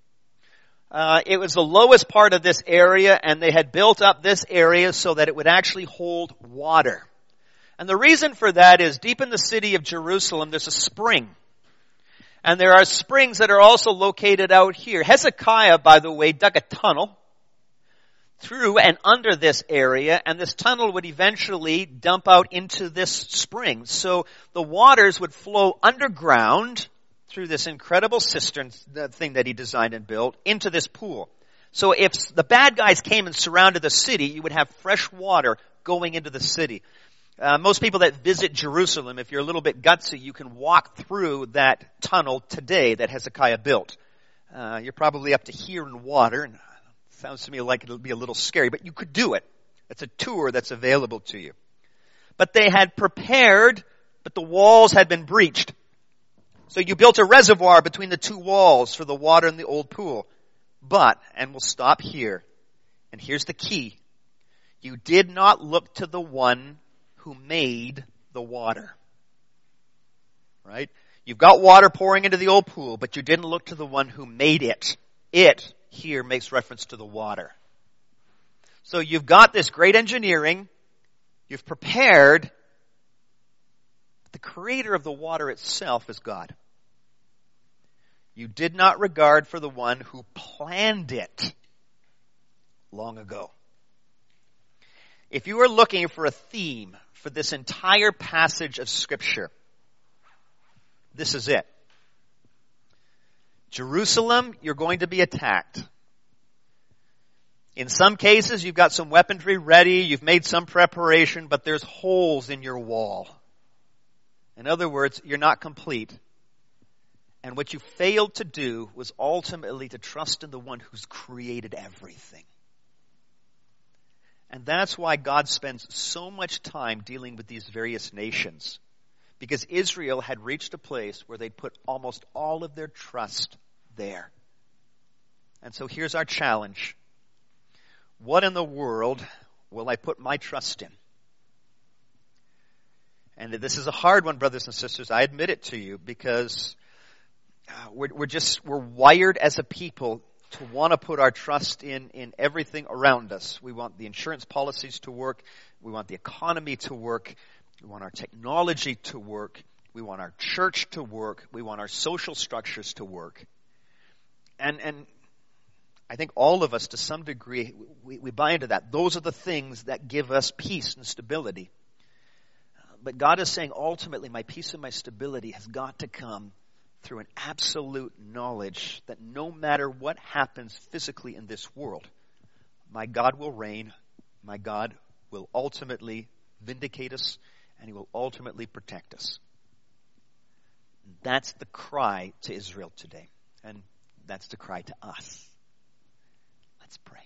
Uh, it was the lowest part of this area, and they had built up this area so that it would actually hold water. And the reason for that is deep in the city of Jerusalem, there's a spring. And there are springs that are also located out here. Hezekiah, by the way, dug a tunnel through and under this area, and this tunnel would eventually dump out into this spring. So the waters would flow underground through this incredible cistern thing that he designed and built into this pool. So if the bad guys came and surrounded the city, you would have fresh water going into the city. Uh, most people that visit Jerusalem, if you're a little bit gutsy, you can walk through that tunnel today that Hezekiah built. Uh, you're probably up to here in water, and it sounds to me like it'll be a little scary, but you could do it. It's a tour that's available to you. But they had prepared, but the walls had been breached. So you built a reservoir between the two walls for the water in the old pool. But, and we'll stop here, and here's the key, you did not look to the one who made the water. Right? You've got water pouring into the old pool, but you didn't look to the one who made it. It here makes reference to the water. So you've got this great engineering, you've prepared, but the creator of the water itself is God. You did not regard for the one who planned it long ago. If you are looking for a theme for this entire passage of Scripture, this is it. Jerusalem, you're going to be attacked. In some cases, you've got some weaponry ready, you've made some preparation, but there's holes in your wall. In other words, you're not complete. And what you failed to do was ultimately to trust in the one who's created everything. And that's why God spends so much time dealing with these various nations. Because Israel had reached a place where they'd put almost all of their trust there. And so here's our challenge. What in the world will I put my trust in? And this is a hard one, brothers and sisters. I admit it to you, because we're, we're just, we're wired as a people to want to put our trust in, in everything around us. We want the insurance policies to work. We want the economy to work. We want our technology to work. We want our church to work. We want our social structures to work. And, and I think all of us, to some degree, we, we buy into that. Those are the things that give us peace and stability. But God is saying, ultimately, my peace and my stability has got to come through an absolute knowledge that no matter what happens physically in this world, my God will reign, my God will ultimately vindicate us, and He will ultimately protect us. That's the cry to Israel today, and that's the cry to us. Let's pray.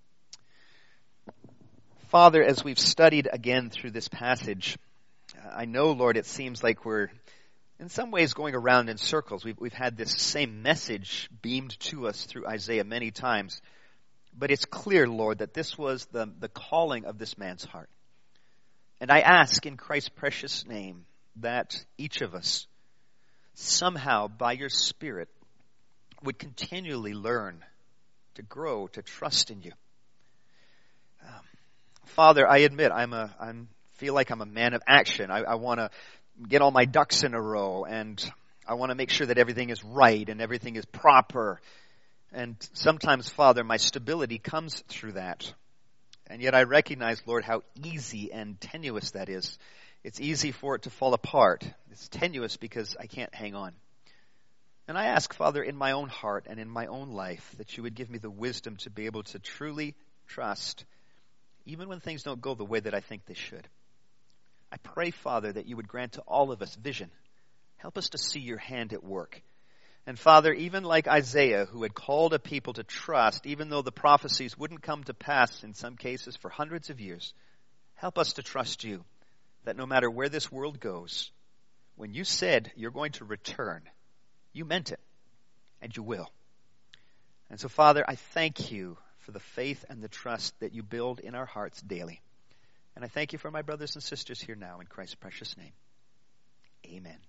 Father, as we've studied again through this passage, I know, Lord, it seems like we're in some ways going around in circles. We've, we've had this same message beamed to us through Isaiah many times. But it's clear, Lord, that this was the, the calling of this man's heart. And I ask in Christ's precious name that each of us somehow by your Spirit would continually learn to grow, to trust in you. Um, Father, I admit I'm a, I'm feel like I'm a man of action. I, I want to get all my ducks in a row, and I want to make sure that everything is right and everything is proper. And sometimes, Father, my stability comes through that. And yet I recognize, Lord, how easy and tenuous that is. It's easy for it to fall apart. It's tenuous because I can't hang on. And I ask, Father, in my own heart and in my own life, that you would give me the wisdom to be able to truly trust, even when things don't go the way that I think they should. I pray, Father, that you would grant to all of us vision. Help us to see your hand at work. And Father, even like Isaiah, who had called a people to trust, even though the prophecies wouldn't come to pass in some cases for hundreds of years, help us to trust you, that no matter where this world goes, when you said you're going to return, you meant it, and you will. And so, Father, I thank you for the faith and the trust that you build in our hearts daily. And I thank you for my brothers and sisters here now in Christ's precious name. Amen.